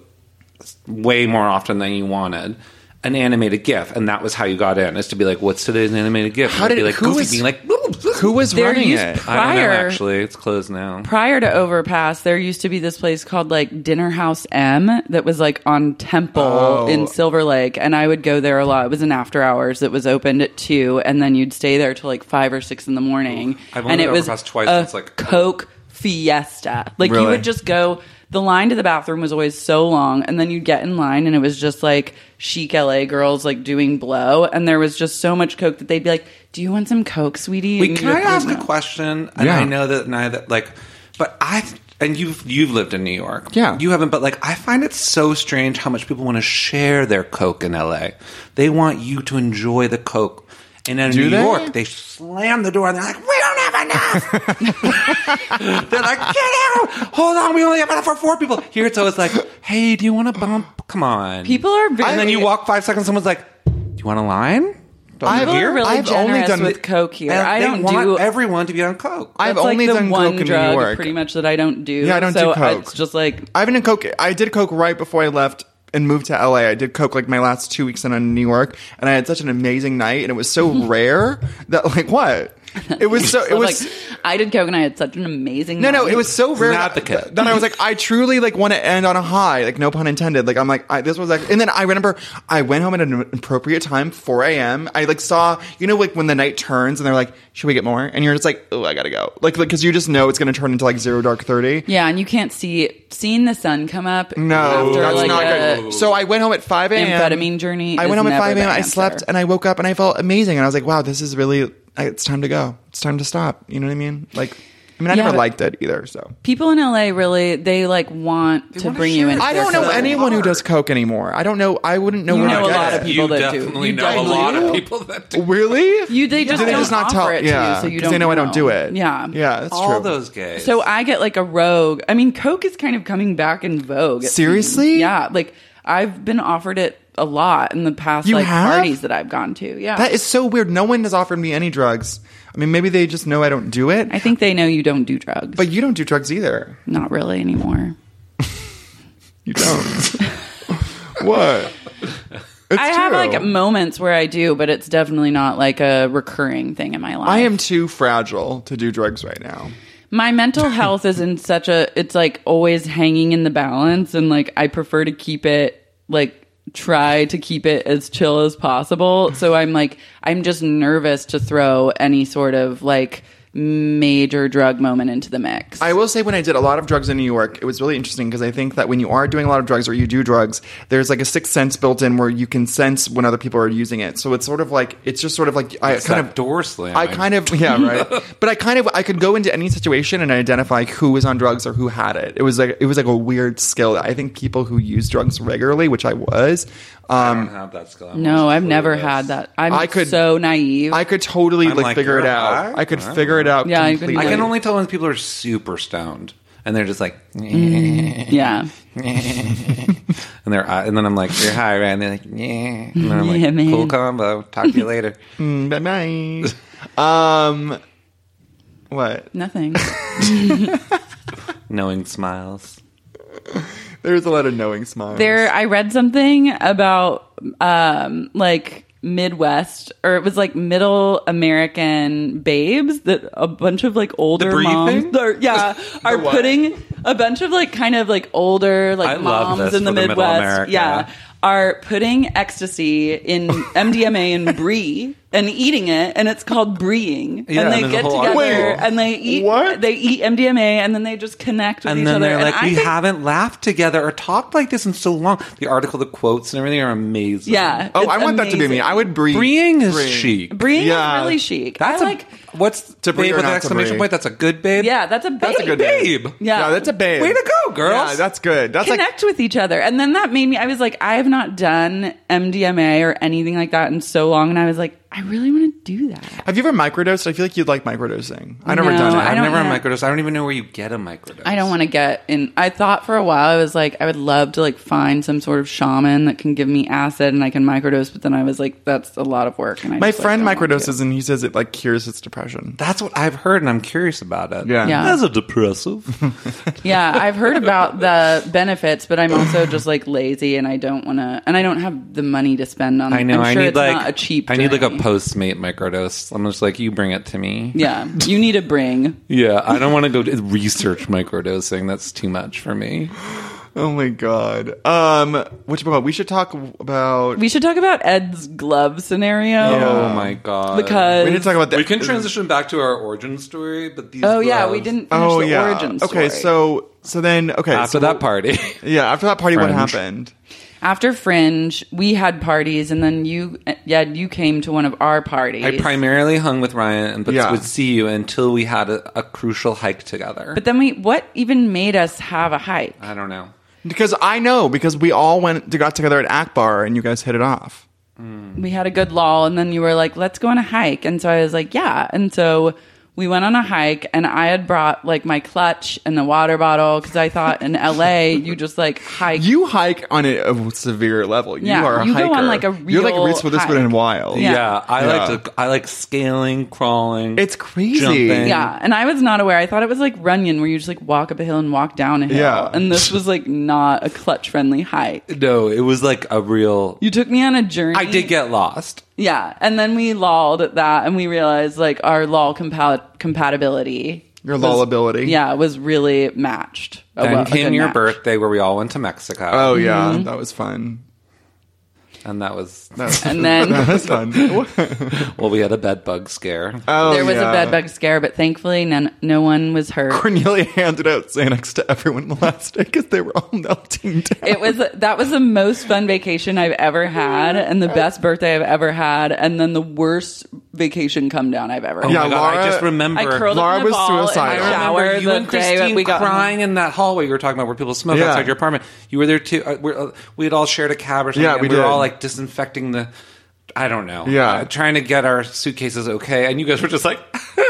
way more often than you wanted an animated GIF, and that was how you got in. Is to be like, "What's today's animated GIF?" How did be like who Goofy was being like? Who was running it? I don't know. Actually, it's closed now. Prior to Overpass, there used to be this place called like Dinner House M that was like on Temple in Silver Lake, and I would go there a lot. It was an after hours that was opened at 2, and then you'd stay there till like 5 or 6 in the morning. I've only been Overpass twice. It's like Coke fiesta. Like really? You would just go. The line to the bathroom was always so long, and then you'd get in line, and it was just like chic LA girls like doing blow, and there was just so much coke that they'd be like, "Do you want some coke, sweetie?" Wait, can I ask a question? And I know that like, but and you've lived in New York, yeah. You haven't, but like, I find it so strange how much people want to share their coke in LA. They want you to enjoy the coke. And in New York, they slam the door and they're like, we don't have enough. They're like, get out. Hold on, we only have enough for 4 people. Here it's always like, hey, do you want a bump? Come on. People are very... And then you walk 5 seconds, someone's like, do you want a line? People are really generous with coke here. I don't want everyone to be on coke. I've only done coke in New York. Pretty much that I don't do. Yeah, I don't do coke. It's just like... I haven't done coke. I did coke right before I left and moved to LA. I did coke like my last 2 weeks in New York, and I had such an amazing night, and it was so rare that like what? It was so. It was. Like, I did coke and I had such an amazing. No, it was so rare. That I was like, I truly like want to end on a high. Like, no pun intended. Like, I'm like, this was like, and then I remember I went home at an appropriate time, 4 a.m. I like saw, like when the night turns and they're like, should we get more? And you're just like, oh, I gotta go. Like, because you just know it's gonna turn into like 0 dark 30. Yeah, and you can't seeing the sun come up. No, after, that's like, not good. So I went home at 5 a.m. Amphetamine journey. I went home at 5 a.m. I slept and I woke up and I felt amazing. And I was like, wow, this is really. It's time to go. It's time to stop. You know what I mean? Like, I never liked it either. So people in LA really, they like want to bring you in. I don't know anyone who does coke anymore. I don't know. I wouldn't know. You where know to a get lot it. of people that do. You know a lot of people that do. Really? They just don't offer it to you, so you don't they know I don't do it. Yeah, that's true. All those gays. So I get like a rogue. I mean, coke is kind of coming back in vogue. Seriously? Yeah, like I've been offered it a lot in the past parties that I've gone to. Yeah. That is so weird. No one has offered me any drugs. I mean, maybe they just know I don't do it. I think they know you don't do drugs. But you don't do drugs either. Not really anymore. You don't. What? I have like moments where I do, but it's definitely not like a recurring thing in my life. I am too fragile to do drugs right now. My mental health is in such it's like always hanging in the balance, and like I prefer to keep it like try to keep it as chill as possible. So I'm just nervous to throw any sort of like major drug moment into the mix. I will say when I did a lot of drugs in New York, it was really interesting because I think that when you are doing a lot of drugs or you do drugs, there's like a sixth sense built in where you can sense when other people are using it. So it's sort of like, I kind of door slam. Yeah, right. But I could go into any situation and identify who was on drugs or who had it. It was like a weird skill. I think people who use drugs regularly, which I was, I don't have that skill. No, I've never had that. I'm so naive. I could totally figure it out. I could figure it out. Yeah, completely. I can only tell when people are super stoned and they're just like, yeah. and then I'm like, you're high, right? And they're like, yeah. And then I'm like, man. Cool combo. Talk to you later. Bye. What? Nothing. Knowing smiles. There's a lot of knowing smiles. I read something about like Midwest, or it was like middle American babes that a bunch of like older moms are putting a bunch of like kind of like older like moms in the Midwest are putting ecstasy in MDMA and brie and eating it, and it's called breeing. Yeah, and they get together and they eat MDMA, and then they just connect with each other. And then they're like, we haven't laughed together or talked like this in so long. The article, the quotes, and everything are amazing. Yeah. Oh, I want that to be me. I would brie. Breeing is chic. Breeing is really chic. What's to babe with an exclamation point? That's a good babe? Yeah, that's a babe. That's a good babe. Yeah, that's a babe. Way to go, girls. Yeah, that's good. That's connect with each other. And then that made me, I was like, I have not done MDMA or anything like that in so long. And I was like, I really want to do that. Have you ever microdosed? I feel like you'd like microdosing. I've never done it. I've never microdosed. I don't even know where you get a microdose. I don't want to get in. I thought for a while, I was like, I would love to like find some sort of shaman that can give me acid and I can microdose. But then I was like, that's a lot of work. And my friend microdoses and he says it like cures his depression. That's what I've heard and I'm curious about it. Yeah. As a depressive. Yeah, I've heard about the benefits, but I'm also just like lazy and I don't want to, and I don't have the money to spend on. I know. I'm sure I need it's like not a cheap. I need like a Postmate microdose. I'm just like, you bring it to me. Yeah, you need to bring. Yeah, I don't want to go research microdosing. That's too much for me. Oh my god. We should talk about Ed's glove scenario. Oh my god. Because we need to talk about that. We can transition back to our origin story, but these gloves, we didn't finish the origin story. Okay, so then after that party. Yeah, after that party, Fringe. what happened? After Fringe, we had parties, and then you came to one of our parties. I primarily hung with Ryan, but would see you until we had a crucial hike together. But then what even made us have a hike? I don't know. Because we all got together at Akbar, and you guys hit it off. We had a good lull, and then you were like, let's go on a hike. And so I was like, yeah. And so we went on a hike, and I had brought like my clutch and the water bottle because I thought in LA you just like hike. You hike on a severe level. You are a hiker. Go on like a real You're like Reese Witherspoon in Wild. Yeah, I like scaling, crawling. It's crazy. Jumping. Yeah, and I was not aware. I thought it was like Runyon, where you just like walk up a hill and walk down a hill. Yeah. And this was like not a clutch friendly hike. No, it was like a real. You took me on a journey. I did get lost. Yeah, and then we lolled at that, and we realized like our lol compatibility. Your lolability. Yeah, was really matched. Then came your birthday where we all went to Mexico. Oh, yeah. That was fun. And that was and then that was fun. Well, we had a bed bug scare. Oh, there was a bed bug scare, but thankfully no one was hurt. Cornelia handed out Xanax to everyone the last day because they were all melting down. That was the most fun vacation I've ever had, and the best birthday I've ever had, and then the worst vacation come down I've ever had. Yeah, Laura, I just remember I curled Laura up in a was ball suicidal. in the shower. I remember you and Christine crying in that hallway you were talking about where people smoke outside your apartment. You were there too. We had all shared a cab or something. Yeah, we were all like disinfecting I don't know. Yeah. Trying to get our suitcases okay. And you guys were just like,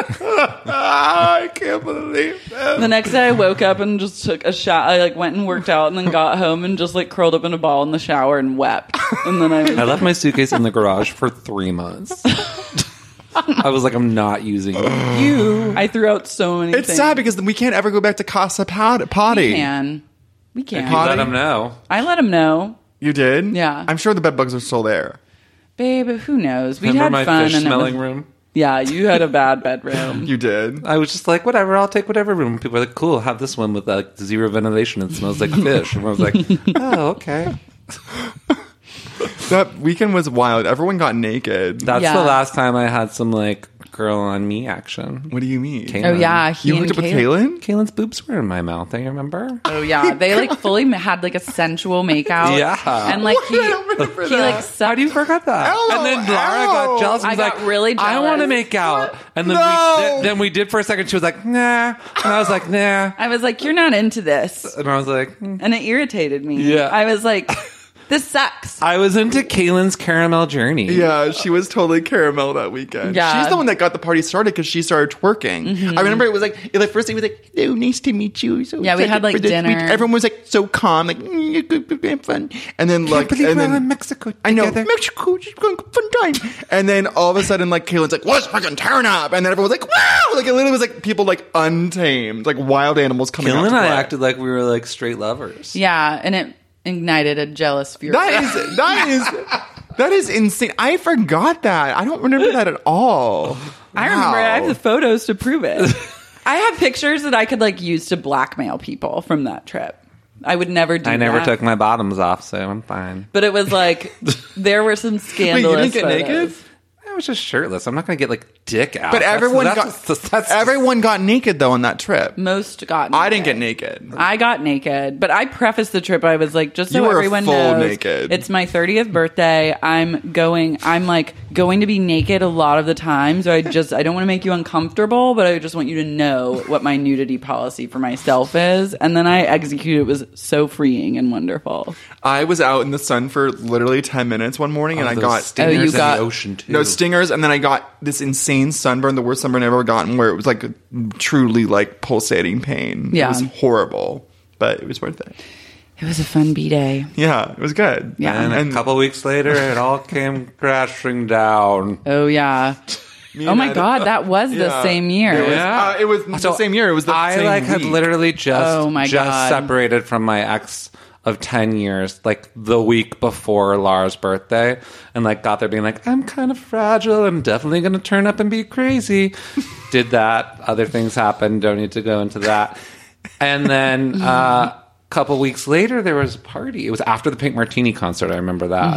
I can't believe it. The next day I woke up and just took a shower. I like went and worked out and then got home and just like curled up in a ball in the shower and wept. And then I left my suitcase in the garage for 3 months. I was like, I'm not using it. I threw out so many things. It's sad because we can't ever go back to Casa Potty. We can. You let them know. I let them know. You did? Yeah. I'm sure the bed bugs are still there. Babe, who knows? We Remember had my fun. fish smelling room? Yeah, you had a bad bedroom. You did? I was just like, whatever, I'll take whatever room. People were like, cool, have this one with like zero ventilation. It smells like fish. And I was like, oh, okay. That weekend was wild. Everyone got naked. That's the last time I had some like girl on me action. What do you mean? Kaylin. Oh, yeah. You hooked up with Kaylin? Kaylin's boobs were in my mouth. Do you remember? Oh, yeah. They like fully had like a sensual makeout. Yeah. And like I don't remember he like How do you forget that? Elmo, and then Lara got jealous. And I was got like, really I jealous. want to make out. And then, then we did for a second. She was like, nah. And I was like, nah. I was like, you're not into this. And I was like, And it irritated me. Yeah. I was like, this sucks. I was into Kaylin's caramel journey. Yeah, she was totally caramel that weekend. Yeah. She's the one that got the party started because she started twerking. Mm-hmm. I remember it was like, the first day was like, oh, nice to meet you. So Yeah, we had like dinner. Everyone was like so calm, like, you're good, have fun. And then like, believe and we're then, in Mexico I know, together. Mexico, just going fun time. And then all of a sudden, like, Kaylin's like, let's fucking turn up. And then everyone was like, wow! Like, it literally was like people like untamed, like wild animals coming out. Kaylin to and I play. acted like we were like straight lovers. Yeah, and it ignited a jealous fury. That is insane. I forgot that. I don't remember that at all. I remember it. I have the photos to prove it. I have pictures that I could like use to blackmail people from that trip. I would never do that. I never took my bottoms off, so I'm fine. But it was like, there were some scandalous Wait, you didn't get photos. naked? I was just shirtless. I'm not going to get like dick out. But everyone that's everyone got naked though on that trip. Most got naked. I didn't get naked. I got naked, but I prefaced the trip. I was like, just so You were everyone full knows, naked. it's my 30th birthday. I'm like going to be naked a lot of the time. So I don't want to make you uncomfortable, but I just want you to know what my nudity policy for myself is. And then I executed. It was so freeing and wonderful. I was out in the sun for literally 10 minutes one morning and I got stingers you in got- the ocean too. no stingers, and then I got this insane sunburn, the worst sunburn I've ever gotten, where it was like truly like pulsating pain. Yeah. It was horrible, but it was worth it. It was a fun B-day. Yeah, it was good. Yeah. And a couple weeks later, it all came crashing down. Oh, yeah. Oh, my God. That was the same year. It was the same year. It was the I same like had week. literally just God. separated from my ex of 10 years, like the week before Lara's birthday, and like got there being like, I'm kind of fragile. I'm definitely going to turn up and be crazy. Did that. Other things happened. Don't need to go into that. And then a couple weeks later, there was a party. It was after the Pink Martini concert. I remember that.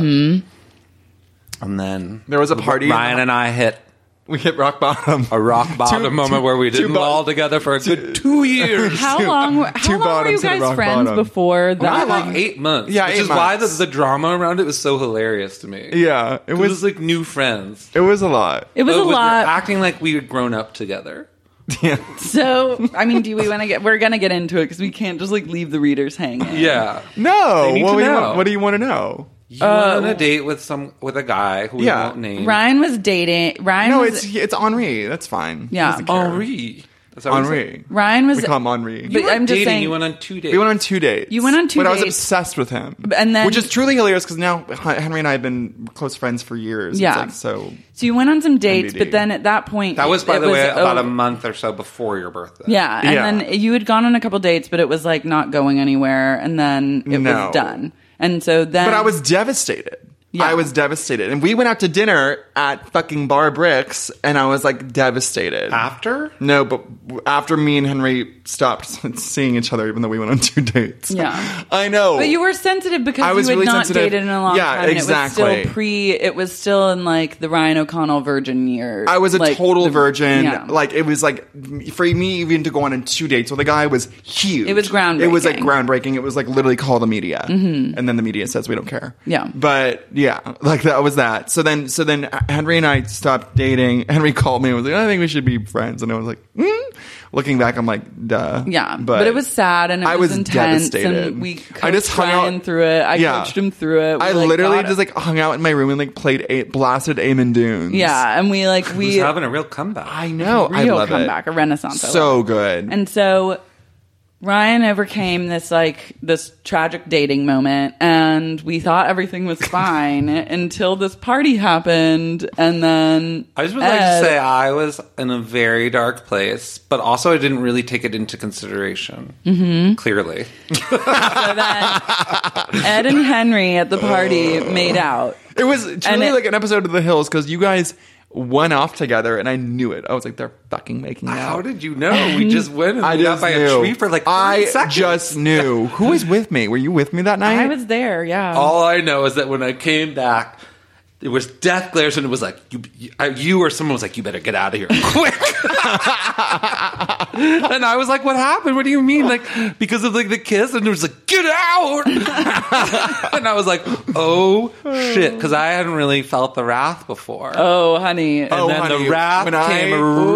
Mm-hmm. And then there was a party. Ryan and I hit We hit rock bottom. a rock bottom moment where we didn't all together for a good 2 years. How long were you bottoms and a guys rock friends bottom. before that? Like 8 months. Yeah, which 8 is why months. the drama around it was so hilarious to me. Yeah, It was like new friends. It was a lot. It was a But we're lot. acting like we had grown up together. Yeah. So, I mean, do we want to get? We're gonna get into it because we can't just like leave the readers hanging. Yeah. No. They need What to do you know. want- what do you want to know? You went on a date with a guy who we Yeah. won't name. Ryan was dating. Ryan No, was. it's Henri. That's fine. Yeah. Doesn't care. Henri. That's what we said. Henri. Ryan was. We call him Henri. But I'm just Dating, saying. you went on 2 dates. We went on 2 dates. You went on 2 But I was dates. obsessed with him. And then- Which is truly hilarious because now Henry and I have been close friends for years. Yeah. It's like, so So you went on some dates, NBD. but then at that point, That was, by it the way, about a over. month or so before your birthday. Yeah, and Yeah. then you had gone on a couple dates, but it was like not going anywhere, and then it No. was done. And so then, But I was devastated. I was devastated. And we went out to dinner at fucking Bar Bricks, and I was like devastated. After? No, but after me and Henry stopped seeing each other, even though we went on 2 dates. Yeah. I know. But you were sensitive because you had really not dated in a long time. Exactly. It was still in like the Ryan O'Connell virgin years. I was a total virgin. Yeah. Like, it was like, for me even to go on 2 dates with a guy was huge. It was groundbreaking. It was like groundbreaking. It was like literally call the media. Mm-hmm. And then the media says we don't care. Yeah. But yeah, like that was that. So then Henry and I stopped dating. Henry called me and was like, I think we should be friends. And I was like, Looking back, I'm like, duh. Yeah. But it was sad and it was intense. Devastated. And we coached Ryan through it. I coached him through it. I literally just like hung out in my room and like blasted Amon Dunes. Yeah. And we Who's having a real comeback. I know. I love comeback, a renaissance. So good. And so Ryan overcame this tragic dating moment, and we thought everything was fine until this party happened, and then I just would like to say I was in a very dark place, but also I didn't really take it into consideration. Mm-hmm. Clearly. So then Ed and Henry at the party made out. It was truly like an episode of The Hills, because you guys went off together, and I knew it. I was like, they're fucking making out. How did you know? We just went and got by a tree for like 30 seconds. I just knew. Who was with me? Were you with me that night? I was there, yeah. All I know is that when I came back, it was death glares, and it was like, you or someone was like, you better get out of here quick. And I was like, what happened? What do you mean? Like, because of like the kiss? And it was like, get out. And I was like, oh shit. Because I hadn't really felt the wrath before. Oh, honey. And then the wrath came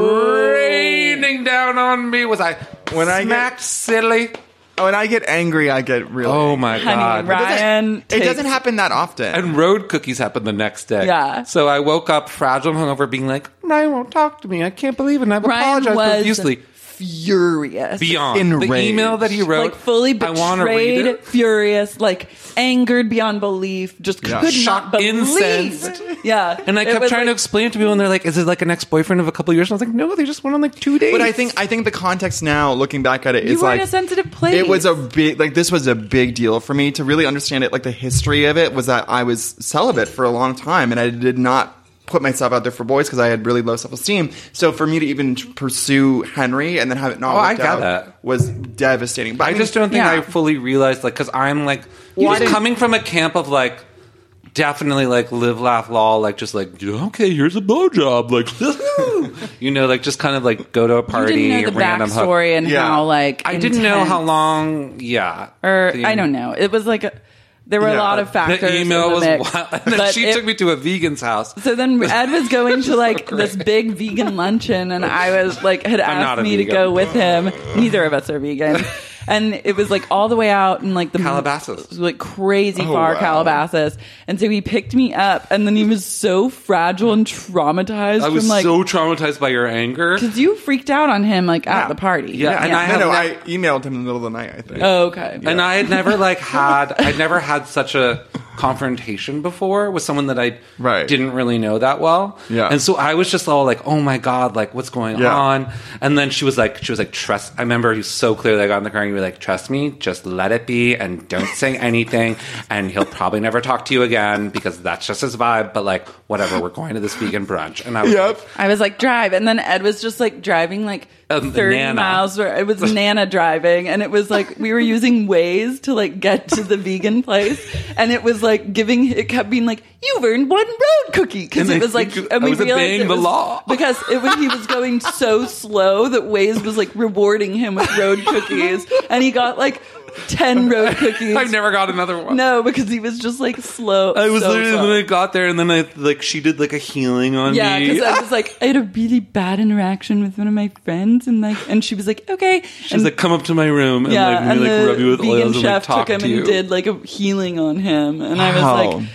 raining down on me. When I smacked silly. When I get angry, I get really... Oh, my God. Ryan... It doesn't happen that often. And road cookies happened the next day. Yeah. So I woke up fragile and hungover being like, Ryan won't talk to me. I can't believe it. And I've apologized profusely. Furious. Beyond. Enraged. The email that he wrote. Like fully betrayed, I want to read it. Furious, like angered beyond belief, just could not believe. Incensed. Yeah. And I kept trying to explain to people, and they're like, is it like an ex-boyfriend of a couple years? And I was like, no, they just went on like 2 days. But I think the context now, looking back at it, is you were like... in a sensitive place. It was a big... Like, this was a big deal for me to really understand it. Like, the history of it was that I was celibate for a long time, and I did not put myself out there for boys because I had really low self-esteem. So for me to even pursue Henry and then have it not worked out was devastating. But I just don't think I fully realized, like, because I'm like, coming from a camp of like, definitely like live, laugh, lol, like just like, okay, here's a blowjob, like, you know, like just kind of like go to a party, you didn't know the random backstory and how like I didn't know how long, or I don't know. It was like there were a lot of factors. The email was mix, wild. And then she took me to a vegan's house. So then Ed was going to like this big vegan luncheon, and I was like had asked me to go with him. Neither of us are vegan. And it was like all the way out in like the Calabasas, like crazy far Calabasas. And so he picked me up, and then he was so fragile and traumatized. I was so traumatized by your anger because you freaked out on him like at the party. Yeah, and I emailed him in the middle of the night, I think. Oh, okay. And I had never I'd never had such a confrontation before with someone that I didn't really know that well. Yeah. And so I was just all like, oh my God, like what's going on? And then she was like, trust. I remember he was so clearly, I got in the car and you were like, trust me, just let it be and don't say anything. And he'll probably never talk to you again because that's just his vibe. But like, whatever, we're going to this vegan brunch. And I was like, drive. And then Ed was just like driving like 30 miles. It was Nana driving. And it was like, we were using Waze to like get to the vegan place. And it was like it kept being like, you've earned one road cookie. Because it was like, and we realized it was the law. Because he was going so slow that Waze was like rewarding him with road cookies. And he got like 10 road cookies. I never got another one. No, because he was just like slow. I was literally, when I got there, and then she did like a healing on me. Yeah, because I was like, I had a really bad interaction with one of my friends, and she was like, okay. She was like, come up to my room and rub you with oils and like talk to you. Took him and did like a healing on him, and I was like,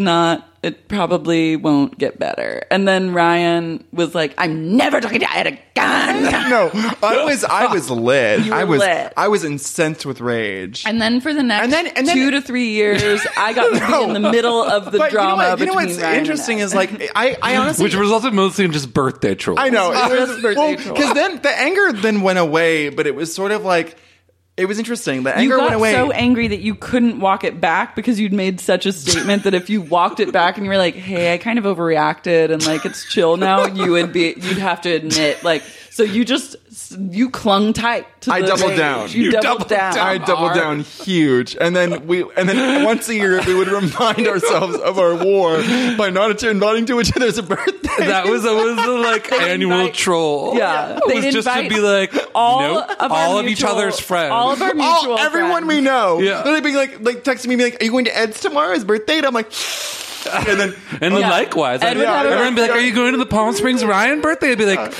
it probably won't get better. And then Ryan was like, I'm never talking to you. I had a gun. No, I was lit. You were lit. I was incensed with rage. And then for the next 2 to 3 years, I got to be in the middle of the drama. You know what's interesting is like, I honestly, which resulted mostly in just birthday trolls. I know. It was birthday trolls. Because then the anger then went away, but it was sort of like, It was interesting. The anger went away. You got so angry that you couldn't walk it back because you'd made such a statement that if you walked it back and you were like, hey, I kind of overreacted and like it's chill now, you'd have to admit like, so you clung tight to I the doubled rage. down. You doubled down. I doubled down huge. And then once a year we would remind ourselves of our war by not inviting to each other's birthday. That was like annual troll. Yeah. It was just to be like all of each other's friends. All of our mutual friends. Everyone we know. Yeah. They'd be like texting me, being like, are you going to Ed's tomorrow? His birthday? And I'm like, and then likewise. Everyone would be like, are you going to the Palm Springs Ryan birthday? I'd be like,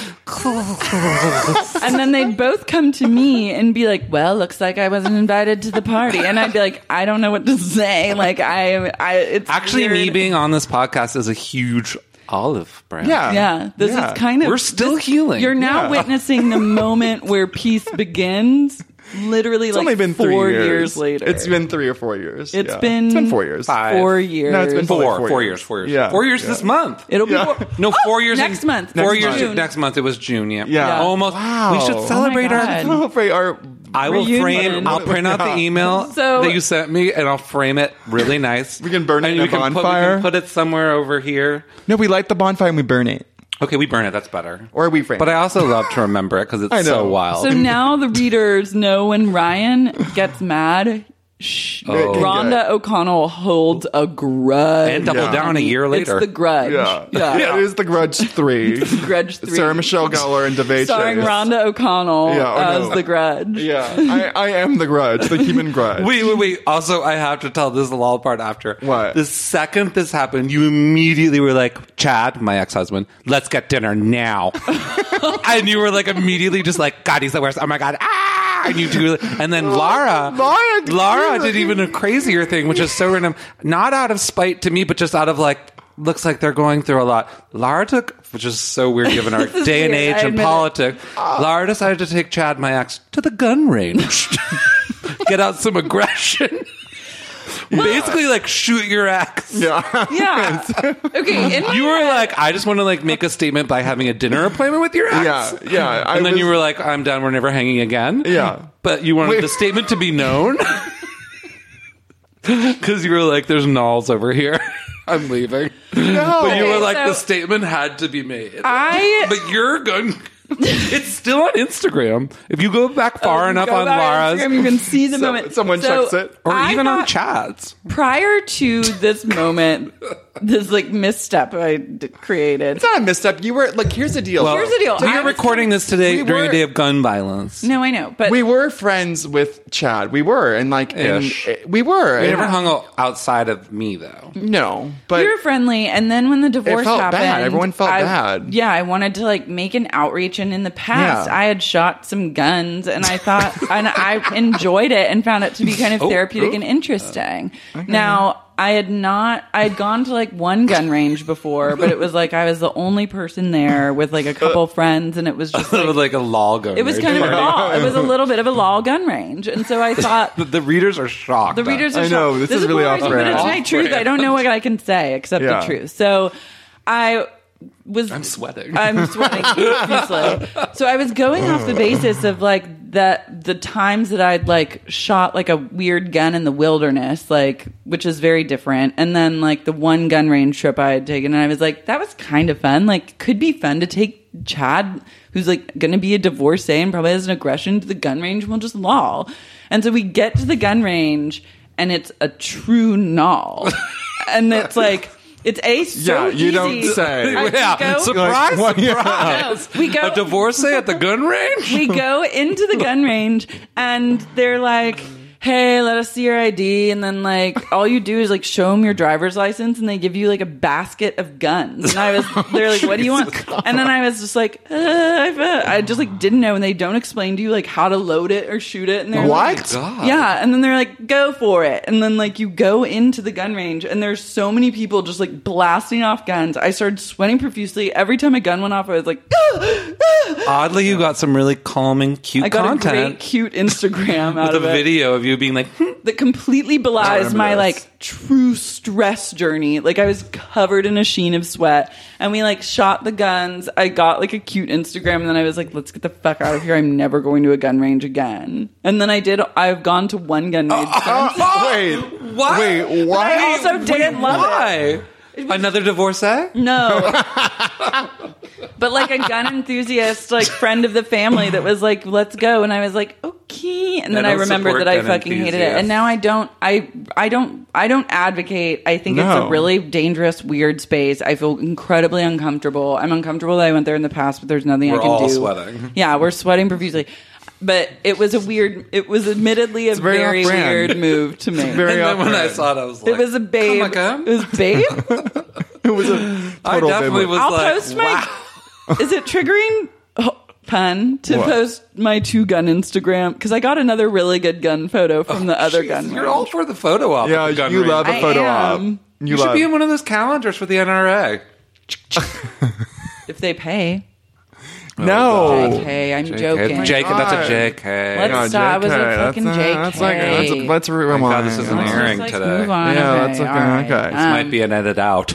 and then they'd both come to me and be like, well, looks like I wasn't invited to the party. And I'd be like, I don't know what to say. Like it's actually weird. Me being on this podcast is a huge olive branch. Yeah. This is kind of, we're still healing. You're now witnessing the moment where peace begins. Literally, it's like only been 4 years later. It's been 3 or 4 years. It's been 4 years. 4 years. No, it's been 4 years. 4 years. Yeah. 4 years this month. It'll be 4 years next month. 4 years June. next month. It was June. Yeah. Almost. Wow. We should celebrate our. I will reunion. I'll print out the email that you sent me, and I'll frame it really nice. We can burn it in a We bonfire. can put it somewhere over here. No, we light the bonfire and we burn it. Okay, we burn it. That's better. Or we frame it. But I also love to remember it because it's so wild. So now the readers know when Ryan gets mad, Rhonda O'Connell holds a grudge. And double down a year later. It's the Grudge. Yeah. It is the Grudge 3. Grudge 3. Sarah Michelle Gellar and DeVay Starring Rhonda O'Connell as the Grudge. Yeah. I am the Grudge, the human Grudge. Wait. Also, I have to tell this little part after. What? The second this happened, you immediately were like, Chad, my ex-husband, let's get dinner now. And you were like immediately just like, God, he's the worst. Oh my God. And you do, and then Lara did even a crazier thing, which is so random. Not out of spite to me, but just out of like, looks like they're going through a lot. Lara took, which is so weird given our day and age and politics. Lara decided to take Chad, my ex, to the gun range, get out some aggression. Basically, like, shoot your ex. Yeah. Okay. You were like, I just want to like make a statement by having a dinner appointment with your ex. Yeah. And then you were like, I'm done. We're never hanging again. Yeah. But you wanted the statement to be known because you were like, there's Knowles over here. I'm leaving. No. But you were like, the statement had to be made. But you're going. It's still on Instagram. If you go back far enough on Lara's, Instagram, you can see the moment. Someone checks it, or even on Chad's. Prior to this moment, this like misstep I created. It's not a misstep. You were like, here's the deal. Well, here's the deal. We are recording this today during a day of gun violence. No, I know, but we were friends with Chad. We were, and like, we were. We never hung out outside of me, though. No, but we were friendly. And then when the divorce happened, bad. Everyone felt bad. Yeah, I wanted to like make an outreach, and in the past, I had shot some guns, and I thought, and I enjoyed it and found it to be kind of therapeutic and interesting. Okay. Now, I had gone to like one gun range before, but it was like I was the only person there with like a couple friends, and it was just like a law gun range. It was kind of a law. It was a little bit of a law gun range. And so I thought... the readers are shocked. The readers are shocked. I know, this is really off brand. But it's my truth. I don't know what I can say except the truth. So I'm sweating. I'm sweating profusely. So I was going off the basis of like the times that I'd like shot like a weird gun in the wilderness, like, which is very different. And then like the one gun range trip I had taken, and I was like, that was kind of fun. Like, could be fun to take Chad, who's like going to be a divorcee and probably has an aggression, to the gun range, and we'll just loll. And so we get to the gun range, and it's a true knoll. And it's like... It's so easy. You don't say. Surprise, like, surprise. No, we go, a divorcee at the gun range? We go into the gun range, and they're like, hey, let us see your ID. And then, like, all you do is, like, show them your driver's license, and they give you, like, a basket of guns. And they're like, what do you want? And then I was just like, I just, like, didn't know. And they don't explain to you, like, how to load it or shoot it. And they're what? Like, yeah. And then they're like, go for it. And then, like, you go into the gun range, and there's so many people just, like, blasting off guns. I started sweating profusely. Every time a gun went off, I was like, Oddly, you got some really calming, cute content. I got a great, cute Instagram out with of a video of you you being like, that completely belies my like true stress journey. Like I was covered in a sheen of sweat, and we like shot the guns. I got like a cute Instagram, and then I was like, let's get the fuck out of here. I'm never going to a gun range again. And then I've gone to one gun range since. Wait, what? Wait, why? I also didn't love it. Another divorcee? No. But like a gun enthusiast, like friend of the family that was like, let's go. And I was like, okay. And then I remembered that I fucking hated it. And now I don't advocate. I think it's a really dangerous, weird space. I feel incredibly uncomfortable. I'm uncomfortable that I went there in the past, but there's nothing I can do. We're all sweating. Yeah, we're sweating profusely. But it was admittedly a very weird move to make. And then when I saw it, I was like, it was a babe. Come on, it was babe? It was a I definitely was I'll like, post my, is it triggering pun to post my 2-gun Instagram? Because I got another really good gun photo from the other gun. You're all for the photo op. Yeah, you love a photo op. You should be in one of those calendars for the NRA. If they pay. No. JK, I'm joking. JK, that's a JK. Let's stop. I was a fucking JK. Let's rewind. This is an airing today. Move on. Yeah, that's okay. This might be an edit out.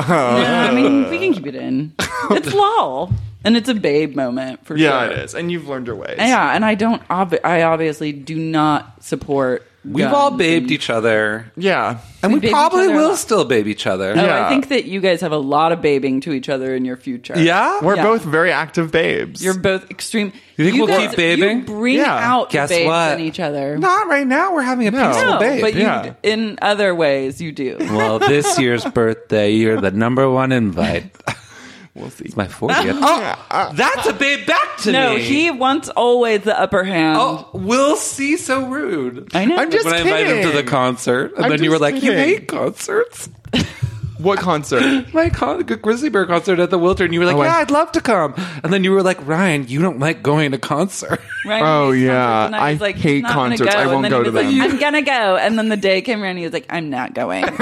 I mean, we can keep it in. It's lol. And it's a babe moment for sure. Yeah, it is. And you've learned your ways. Yeah, and I obviously do not support We've all babed each other. Yeah. And we probably will still babe each other. Oh, yeah. I think that you guys have a lot of babing to each other in your future. Yeah? We're both very active babes. You're both extreme. You think we'll keep babing? You bring out Guess the babes what? in each other. Not right now. We're having a peaceful babe. But in other ways, you do. Well, this year's birthday, you're the number one invite. We'll see. It's my 40th. That's a babe back to me. No, he wants always the upper hand. Oh, we'll see. So rude. I know. I'm just when kidding. I invited him to the concert, and then you were like, "You hate concerts." What concert? My Grizzly Bear concert at the Wiltern. And you were like, I'd love to come. And then you were like, Ryan, you don't like going to concert. Ryan, I hate concerts. I won't go to them. I'm gonna go. And then the day came around and he was like, I'm not going. And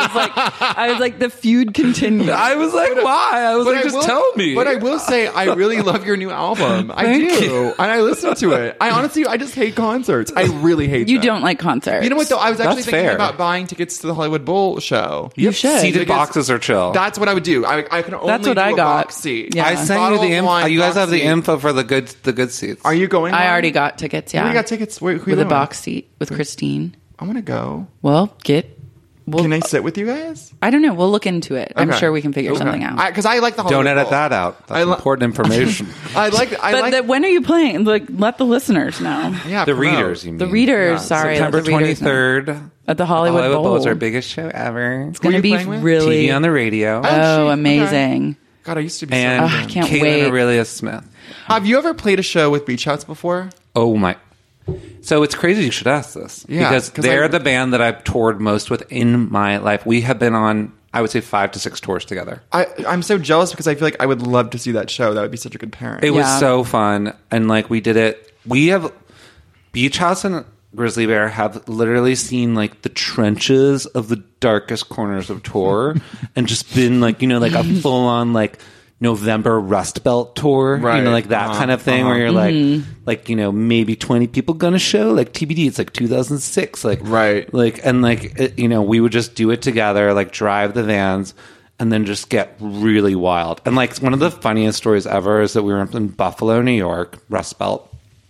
I was like, the feud continued. I was like, why? I was like, just tell me. But I will say, I really love your new album. I do. And I listen to it. I just hate concerts. I really hate You them. don't like concerts. You know what, though? I was actually thinking about buying tickets to the Hollywood Bowl show. You should. Seated boxes are chill. That's what I would do. I can only That's what do I a got. box seat. Yeah. I sent you the info. You guys have the info for the good seats. Are you going? I already got tickets. Yeah, you got tickets. Wait, with a box seat with Christine. I want to go. Well, can I sit with you guys? I don't know. We'll look into it. I'm sure we can figure something out. Because I like the Hollywood Don't edit Bowl. that out. That's important information. When are you playing? Like, let the listeners know. Yeah, the readers. You mean the readers? Sorry, September 23rd at the Hollywood Bowl. It's our biggest show ever. It's going to be really TV on the radio. Oh, amazing! Okay. God, I used to be. And I can't Caitlin wait. Aurelia Smith. Have you ever played a show with Beach House before? Oh my! So it's crazy you should ask this because they're the band that I've toured most with in my life. We have been on, I would say, 5 to 6 tours together. I'm so jealous because I feel like I would love to see that show. That would be such a good pairing. It was so fun, and like we did it. We have Beach House and Grizzly Bear have literally seen like the trenches of the darkest corners of tour, and just been like like a full on like November Rust Belt tour, right. Like that kind of thing where you're like maybe 20 people gonna show, like TBD. It's like 2006, like right, like and like we would just do it together, like drive the vans, and then just get really wild. And like one of the funniest stories ever is that we were in Buffalo, New York, Rust Belt,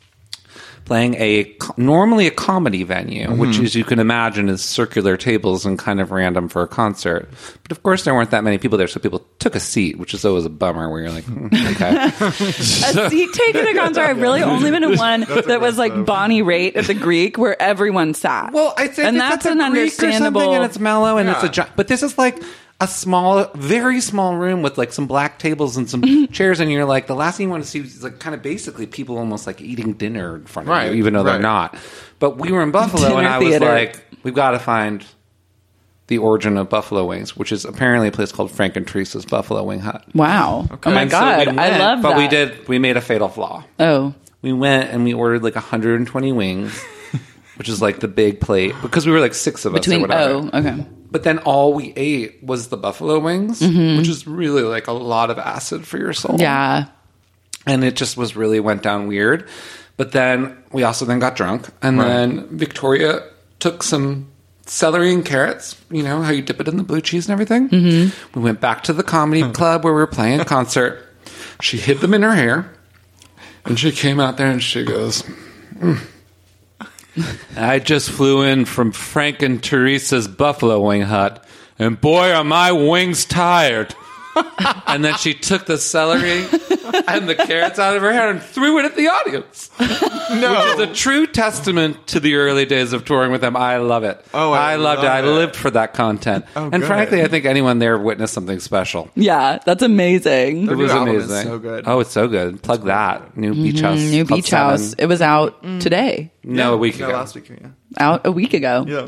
playing normally a comedy venue, which, as you can imagine, is circular tables and kind of random for a concert. But of course, there weren't that many people there, so people took a seat, which is always a bummer. Where you're like, okay, a seat taken at a concert. I've really only been to one that was like Bonnie Raitt at the Greek, where everyone sat. Well, I think that's an understandable, and it's mellow, and it's but this is like a small, very small room with like some black tables and some chairs, and you're like, the last thing you want to see is like kind of basically people almost like eating dinner in front of you, even though they're not. But we were in Buffalo, and I was like, we've got to find the origin of buffalo wings, which is apparently a place called Frank and Teresa's Buffalo Wing Hut. Wow! Okay. Oh my God, I love that. But we made a fatal flaw. Oh, we went and we ordered like 120 wings, which is like the big plate, because we were like 6 of us or whatever. Oh, okay. But then all we ate was the buffalo wings, which is really like a lot of acid for your soul. Yeah. And it just really went down weird. But then we also then got drunk, and then Victoria took some celery and carrots, you know, how you dip it in the blue cheese and everything. We went back to the comedy club where we were playing a concert. She hid them in her hair, and she came out there and she goes, I just flew in from Frank and Teresa's Buffalo Wing Hut, and boy, are my wings tired. And then she took the celery and the carrots out of her hair and threw it at the audience. No. Which is a true testament to the early days of touring with them. I love it. Oh, I loved it. I lived for that content. Oh, and good. frankly, I think anyone there witnessed something special. Yeah, that's amazing. It was amazing. Is so good. Oh, it's so good. Plug that. New Beach House. New Beach House. It was out today. No, a week ago. Last week, yeah. Out a week ago. Yeah.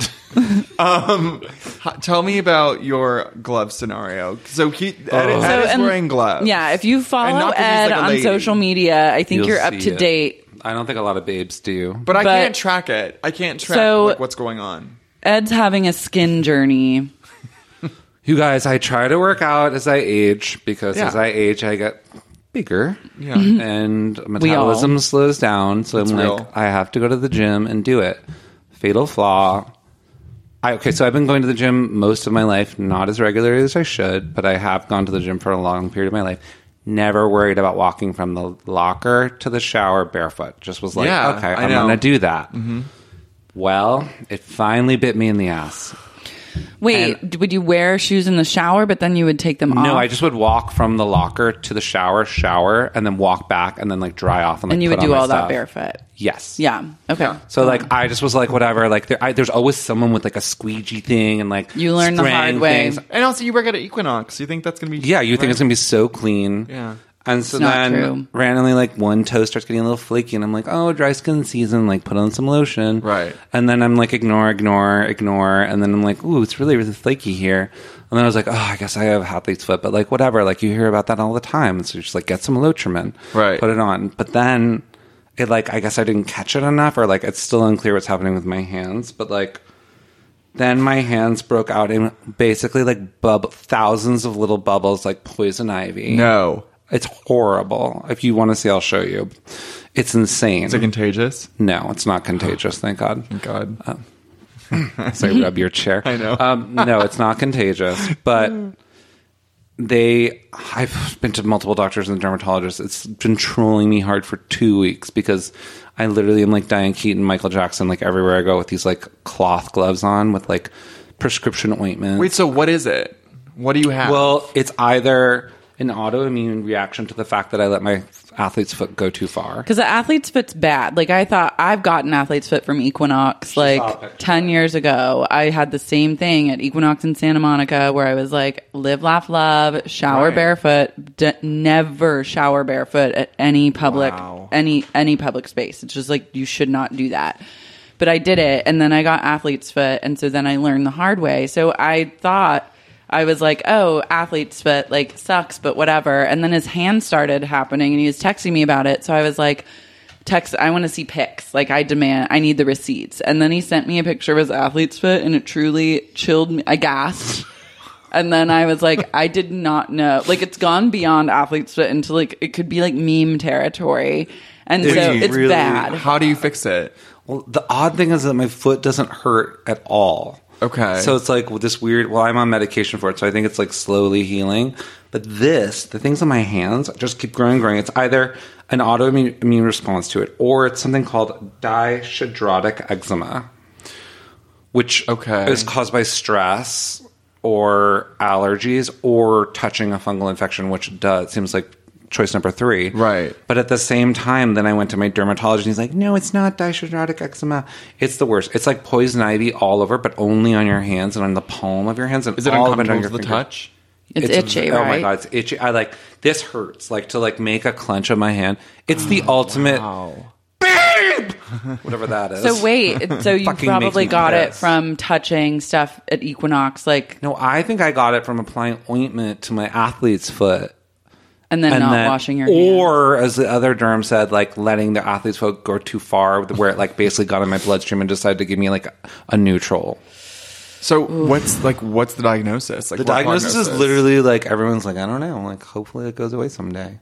Tell me about your glove scenario. So Ed is wearing gloves. Yeah, if you follow Ed on social media, I think you're up to date. I don't think a lot of babes do. But I can't track it. I can't track like, what's going on. Ed's having a skin journey. You guys, I try to work out as I age because as I age, I get bigger. Yeah. And metabolism slows down. So I'm like, I have to go to the gym and do it. Fatal flaw. So I've been going to the gym most of my life, not as regularly as I should, but I have gone to the gym for a long period of my life. Never worried about walking from the locker to the shower barefoot. Just was like, okay, I'm going to do that. Mm-hmm. Well, it finally bit me in the ass. Wait, would you wear shoes in the shower, but then you would take them off? No, I just would walk from the locker to the shower, and then walk back, and then like dry off and like. And you put would do on my all stuff. that barefoot. Yes. Yeah. Okay. So like, I just was like, whatever. Like, there's always someone with like a squeegee thing, and like you learn the hard way. Things. And also, you work at Equinox. You think that's gonna be? Yeah, you think it's gonna be so clean. Yeah. And so then randomly, like, one toe starts getting a little flaky, and I'm like, oh, dry skin season, like, put on some lotion. Right. And then I'm like, ignore. And then I'm like, ooh, it's really, really flaky here. And then I was like, oh, I guess I have athlete's foot, but like, whatever. Like, you hear about that all the time. So just like, get some Lotrimin. Right. Put it on. But then it like, I guess I didn't catch it enough, or like, it's still unclear what's happening with my hands. But like, then my hands broke out in basically like thousands of little bubbles like poison ivy. No. It's horrible. If you want to see, I'll show you. It's insane. Is it contagious? No, it's not contagious. Thank God. Thank God. So rub your chair. I know. No, it's not contagious. But I've been to multiple doctors and dermatologists. It's been trolling me hard for 2 weeks because I literally am like Diane Keaton, Michael Jackson, like everywhere I go with these like cloth gloves on with like prescription ointments. Wait, so what is it? What do you have? Well, it's either an autoimmune reaction to the fact that I let my athlete's foot go too far. Because the athlete's foot's bad. Like, I thought I've gotten athlete's foot from Equinox like 10 years ago. I had the same thing at Equinox in Santa Monica where I was like, live, laugh, love, shower barefoot, never shower barefoot at any public, any public space. It's just like, you should not do that. But I did it, and then I got athlete's foot, and so then I learned the hard way. So I thought, I was like, oh, athlete's foot, like, sucks, but whatever. And then his hand started happening, and he was texting me about it. So I was like, I want to see pics. Like, I need the receipts. And then he sent me a picture of his athlete's foot, and it truly chilled me. I gasped. And then I was like, I did not know. Like, it's gone beyond athlete's foot into, like, it could be, like, meme territory. And so it's really bad. How do you fix it? Well, the odd thing is that my foot doesn't hurt at all. Okay. So it's like this weird, I'm on medication for it, so I think it's like slowly healing. But the things on my hands just keep growing. It's either an autoimmune response to it, or it's something called dihydrotic eczema, which is caused by stress or allergies or touching a fungal infection, which seems like choice number 3. Right. But at the same time, then I went to my dermatologist and he's like, no, it's not dihydrotic eczema. It's the worst. It's like poison ivy all over, but only on your hands and on the palm of your hands. And is it uncomfortable to the touch? It's itchy, right? Oh my God, it's itchy. This hurts. Like to like make a clench of my hand. It's the ultimate. Wow. Whatever that is. So wait, so you probably got it from touching stuff at Equinox, like? No, I think I got it from applying ointment to my athlete's foot. And then washing your hands. Or, as the other derm said, like letting the athlete's foot go too far, where it like basically got in my bloodstream and decided to give me like a neutral. So what's the diagnosis? Like, the diagnosis is literally like everyone's like, I don't know. Like hopefully it goes away someday.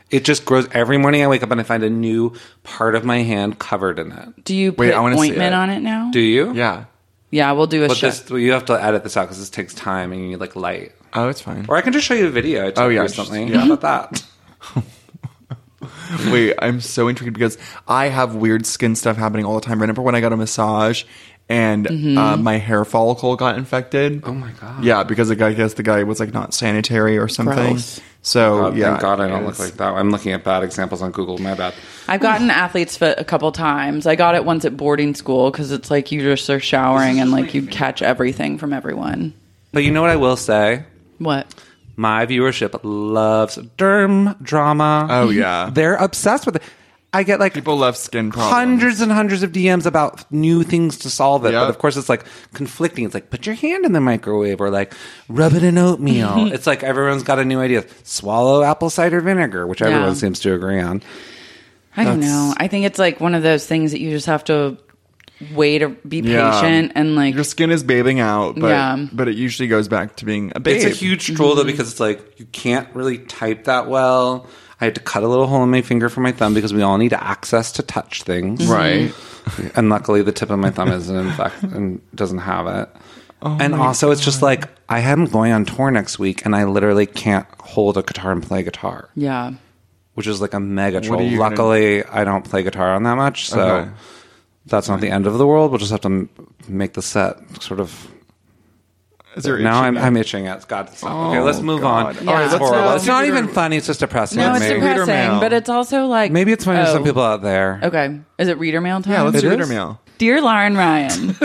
It just grows. Every morning I wake up and I find a new part of my hand covered in it. Do you put ointment on it now? Do you? Yeah. Yeah, we'll do a show. You have to edit this out because this takes time and you need like light. Oh, it's fine. Or I can just show you a video I took recently. How about that? Wait, I'm so intrigued because I have weird skin stuff happening all the time. Remember when I got a massage and my hair follicle got infected? Oh my God. Yeah, because I guess the guy was like not sanitary or something. Gross. So thank God I don't look like that. I'm looking at bad examples on Google. My bad. I've gotten athlete's foot a couple times. I got it once at boarding school because it's like you just are showering and like you catch everything from everyone. But you know what I will say? What? My viewership loves derm drama. Oh, yeah. They're obsessed with it. I get like people love skin problems. Hundreds and hundreds of DMs about new things to solve it. Yep. But of course, it's like conflicting. It's like, put your hand in the microwave or like rub it in oatmeal. It's like everyone's got a new idea. Swallow apple cider vinegar, which everyone seems to agree on. I don't know. I think it's like one of those things that you just have to wait or be patient and like your skin is bathing out, but it usually goes back to being a babe. It's a huge troll though because it's like you can't really type that well. I had to cut a little hole in my finger for my thumb because we all need access to touch things, right? And luckily, the tip of my thumb isn't infected and doesn't have it. Oh and also, it's just like I am going on tour next week, and I literally can't hold a guitar and play guitar. Yeah, which is like a mega troll. Luckily, I don't play guitar on that much, so that's not the end of the world. We'll just have to make the set sort of. Now I'm itching at God. Okay, let's move on. Yeah. All right, horrible. It's not even funny. It's just depressing. No, it's depressing, but it's also like maybe it's funny to some people out there. Okay, is it reader mail time? Yeah, let's do reader mail. Dear Lauren Ryan,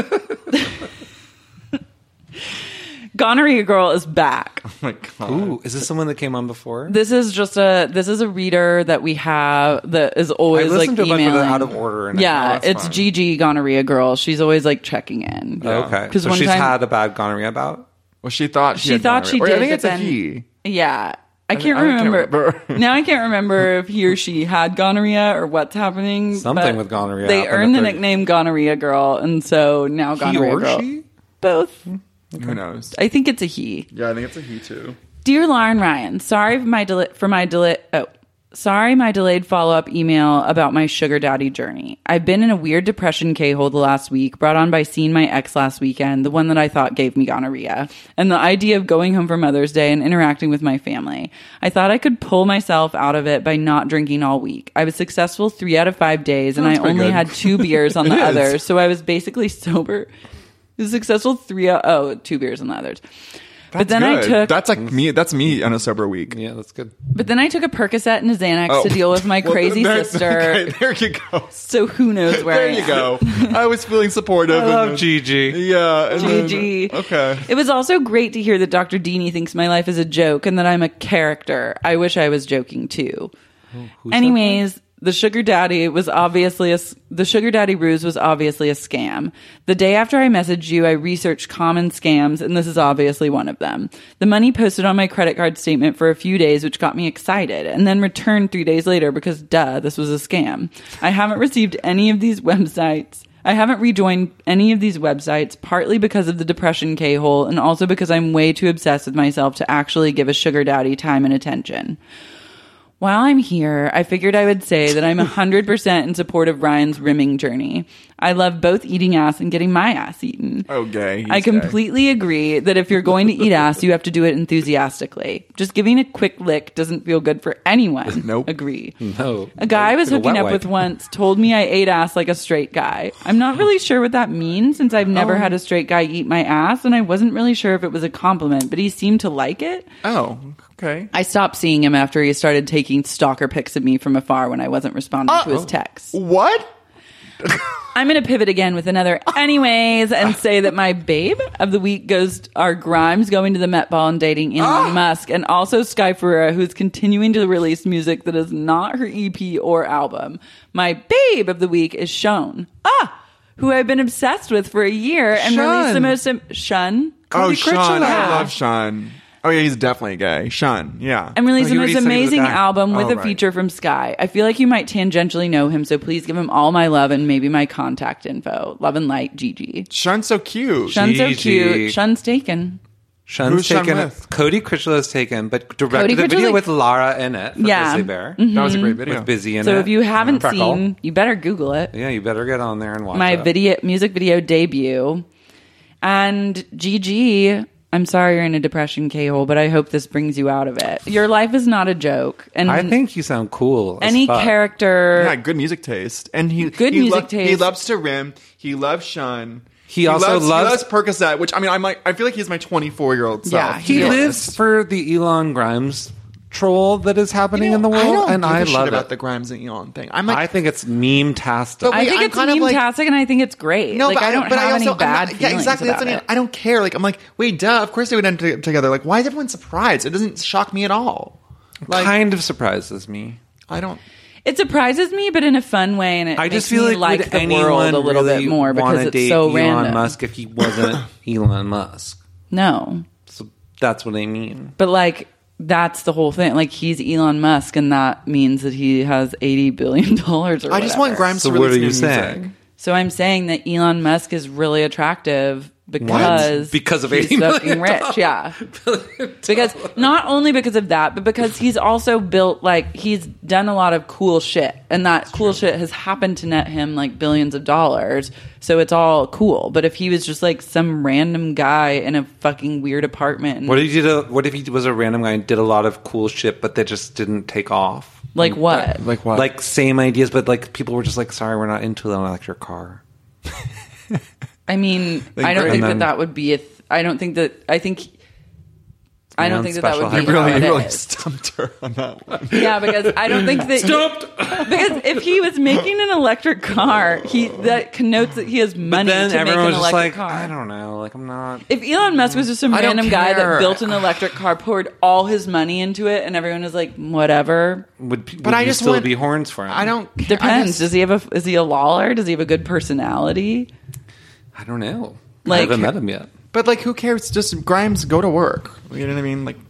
Gonorrhea Girl is back. Oh my God! Ooh, is this someone that came on before? This is a reader that we have that is always like emailing. To a bunch of them out of order. It's fun. Gigi Gonorrhea Girl. She's always like checking in. Yeah. Okay, because so she's had a bad gonorrhea bout. Well, she thought she did. I think it's a he. Yeah. I can't remember. Now I can't remember if he or she had gonorrhea or what's happening. Something with gonorrhea. They earned the nickname Gonorrhea Girl, and so now Gonorrhea Girl. She? Both. Okay. Who knows? I think it's a he. Yeah, I think it's a he too. Dear Lauren Ryan, sorry my delayed follow-up email about my sugar daddy journey. I've been in a weird depression K-hole the last week, brought on by seeing my ex last weekend, the one that I thought gave me gonorrhea, and the idea of going home for Mother's Day and interacting with my family. I thought I could pull myself out of it by not drinking all week. I was successful 3 out of 5 days, and I only had 2 beers on the others, so I was basically sober. It was successful 2 beers on the others. But then that's like me. That's me on a sober week. Yeah, that's good. But then I took a Percocet and a Xanax to deal with my crazy sister. Okay, there you go. So who knows where there you go. I was feeling supportive. I love Gigi. Yeah, Gigi. Okay. It was also great to hear that Dr. Deanie thinks my life is a joke and that I'm a character. I wish I was joking too. Anyways. The sugar daddy ruse was obviously a scam. The day after I messaged you, I researched common scams, and this is obviously one of them. The money posted on my credit card statement for a few days, which got me excited, and then returned 3 days later because, this was a scam. I haven't received any of these websites. I haven't rejoined any of these websites, partly because of the depression K-hole, and also because I'm way too obsessed with myself to actually give a sugar daddy time and attention. While I'm here, I figured I would say that I'm 100% in support of Ryan's rimming journey. I love both eating ass and getting my ass eaten. Oh, gay. I completely agree that if you're going to eat ass, you have to do it enthusiastically. Just giving a quick lick doesn't feel good for anyone. Nope. Agree. No. A guy I was hooking up with once told me I ate ass like a straight guy. I'm not really sure what that means since I've never had a straight guy eat my ass, and I wasn't really sure if it was a compliment, but he seemed to like it. Oh, okay. I stopped seeing him after he started taking stalker pics of me from afar when I wasn't responding to his texts. What? I'm going to pivot again with another anyways and say that my babe of the week are Grimes going to the Met Ball and dating Elon Musk, and also Sky Ferreira, who's continuing to release music that is not her EP or album. My babe of the week is Sean, who I've been obsessed with for a year and released the most... Sean? Sean. I love Sean. Oh, yeah, he's definitely gay. Sean, yeah. And released the most amazing album with a feature from Sky. I feel like you might tangentially know him, so please give him all my love and maybe my contact info. Love and light, Gigi. Sean's so cute. Sean's so cute. Sean's taken. Shun's taken. Cody Critchlow's taken, but directed the video with Lara in it for Grizzly Bear. Mm-hmm. That was a great video. With Busy in it. So if you haven't seen, you better Google it. Yeah, you better get on there and watch my music video debut. And Gigi, I'm sorry you're in a depression, K-hole, but I hope this brings you out of it. Your life is not a joke. And I think you sound cool. Any character... Yeah, good music taste. And he taste. He loves to rim. He loves Shun. He also loves Percocet, which, I mean, I feel like he's my 24-year-old self. Yeah, he lives for the Elon Grimes troll that is happening in the world, I love about the Grimes and Elon thing. I think it's meme-tastic. I think it's meme-tastic, and I think it's great. No, I don't have any bad feelings. Yeah, exactly. That's what I mean. I don't care. Like, I'm like, wait, duh. Of course they would end together. Like, why is everyone surprised? It doesn't shock me at all. Like, kind of surprises me. I don't. It surprises me, but in a fun way, and I just feel like the world a little bit more because it's so random. Elon Musk if he wasn't Elon Musk. No. So that's what I mean. But like, that's the whole thing. Like, he's Elon Musk, and that means that he has $80 billion or whatever. I just want Grimes to release new music. So I'm saying that Elon Musk is really attractive because of he's fucking rich. Yeah. Because not only because of that, but because he's also built, like, he's done a lot of cool shit, and that cool shit has happened to net him like billions of dollars. So it's all cool. But if he was just like some random guy in a fucking weird apartment, what if he was a random guy and did a lot of cool shit, but they just didn't take off? Like what? Like what? Like same ideas, but like people were just like, sorry, we're not into an electric car. I mean, I don't think that would be I don't think that would be. I really stumped her on that one. Yeah, because I don't think that stumped. Because if he was making an electric car, that connotes that he has money to make an electric car. I don't know. Like, I'm not. If Elon Musk was just some random guy that built an electric car, poured all his money into it, and everyone was like, whatever. Would I just still be horns for him? I don't care. Depends. Is he a lawler? Does he have a good personality? I don't know. Like, I haven't met him yet. But like, who cares? Just Grimes, go to work. You know what I mean? Like,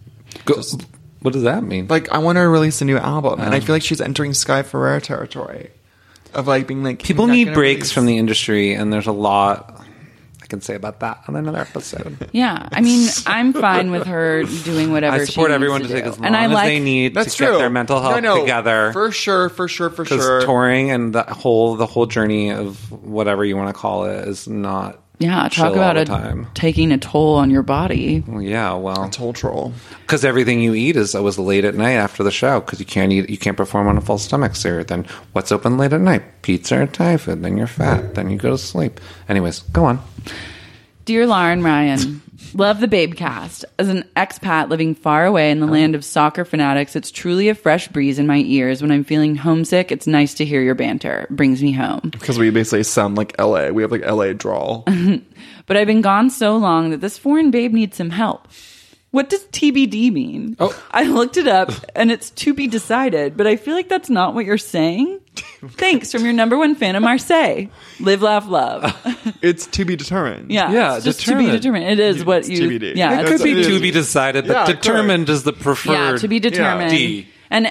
what does that mean? Like, I want her to release a new album, and I feel like she's entering Sky Ferreira territory of like being like, people need breaks from the industry, and there's a lot I can say about that on another episode. Yeah, I mean, I'm fine with her doing whatever. I support she everyone needs to do. take as long as they need to get their mental health together. For sure. Because touring and the whole journey of whatever you want to call it is not. Yeah, talk about taking a toll on your body. Well, yeah, a toll troll. Because everything you eat is always late at night after the show because you can't perform on a full stomach. So then what's open late at night? Pizza or Thai food. Then you're fat. Then you go to sleep. Anyways, go on. Dear Lauren Ryan, love the Babecast. As an expat living far away in the land of soccer fanatics, it's truly a fresh breeze in my ears. When I'm feeling homesick, it's nice to hear your banter. It brings me home. Because we basically sound like LA. We have like LA drawl. But I've been gone so long that this foreign babe needs some help. What does TBD mean? Oh. I looked it up, and it's to be decided, but I feel like that's not what you're saying. Thanks, from your number one fan of Marseille. Live, laugh, love. It's to be determined. Yeah, it's just to be determined. It is what you... TBD. Yeah, it could be to be decided, but determined is the preferred... Yeah, to be determined. D. And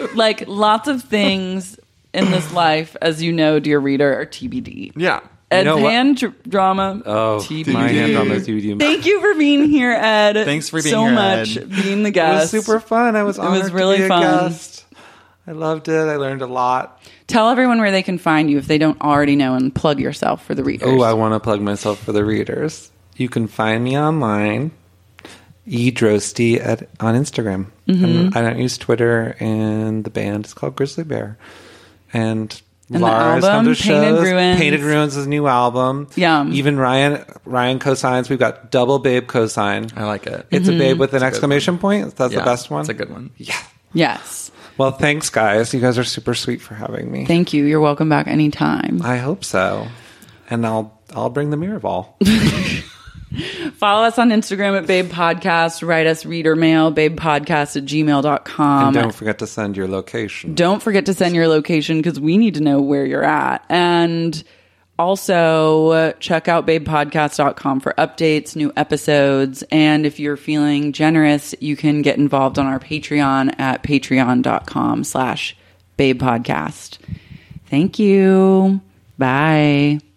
lots of things in this life, as you know, dear reader, are TBD. Yeah. Ed's hand drama. Oh, TBD. My hand drama is TBD. Thank you for being here, Ed. Thanks for being so here, much. Ed. Being the guest. It was super fun. I was honored really to be fun. a guest. I loved it. I learned a lot. Tell everyone where they can find you if they don't already know, and plug yourself for the readers. Oh, I want to plug myself for the readers. You can find me online, edrosty on Instagram. Mm-hmm. I don't use Twitter, and the band is called Grizzly Bear. And Lars comes to shows. Ruins. Painted Ruins is a new album. Yum. Even Ryan co-signs. We've got double Babe co-sign. I like it. It's a Babe with an exclamation point. That's the best one. It's a good one. Yeah. Yes. Well, thanks, guys. You guys are super sweet for having me. Thank you. You're welcome back anytime. I hope so. And I'll bring the mirror ball. Follow us on Instagram at Babe Podcast. Write us reader mail, babepodcast@gmail.com. And don't forget to send your location. Don't forget to send your location because we need to know where you're at. And also check out babepodcast.com for updates, new episodes. And if you're feeling generous, you can get involved on our Patreon at patreon.com/babepodcast. Thank you. Bye.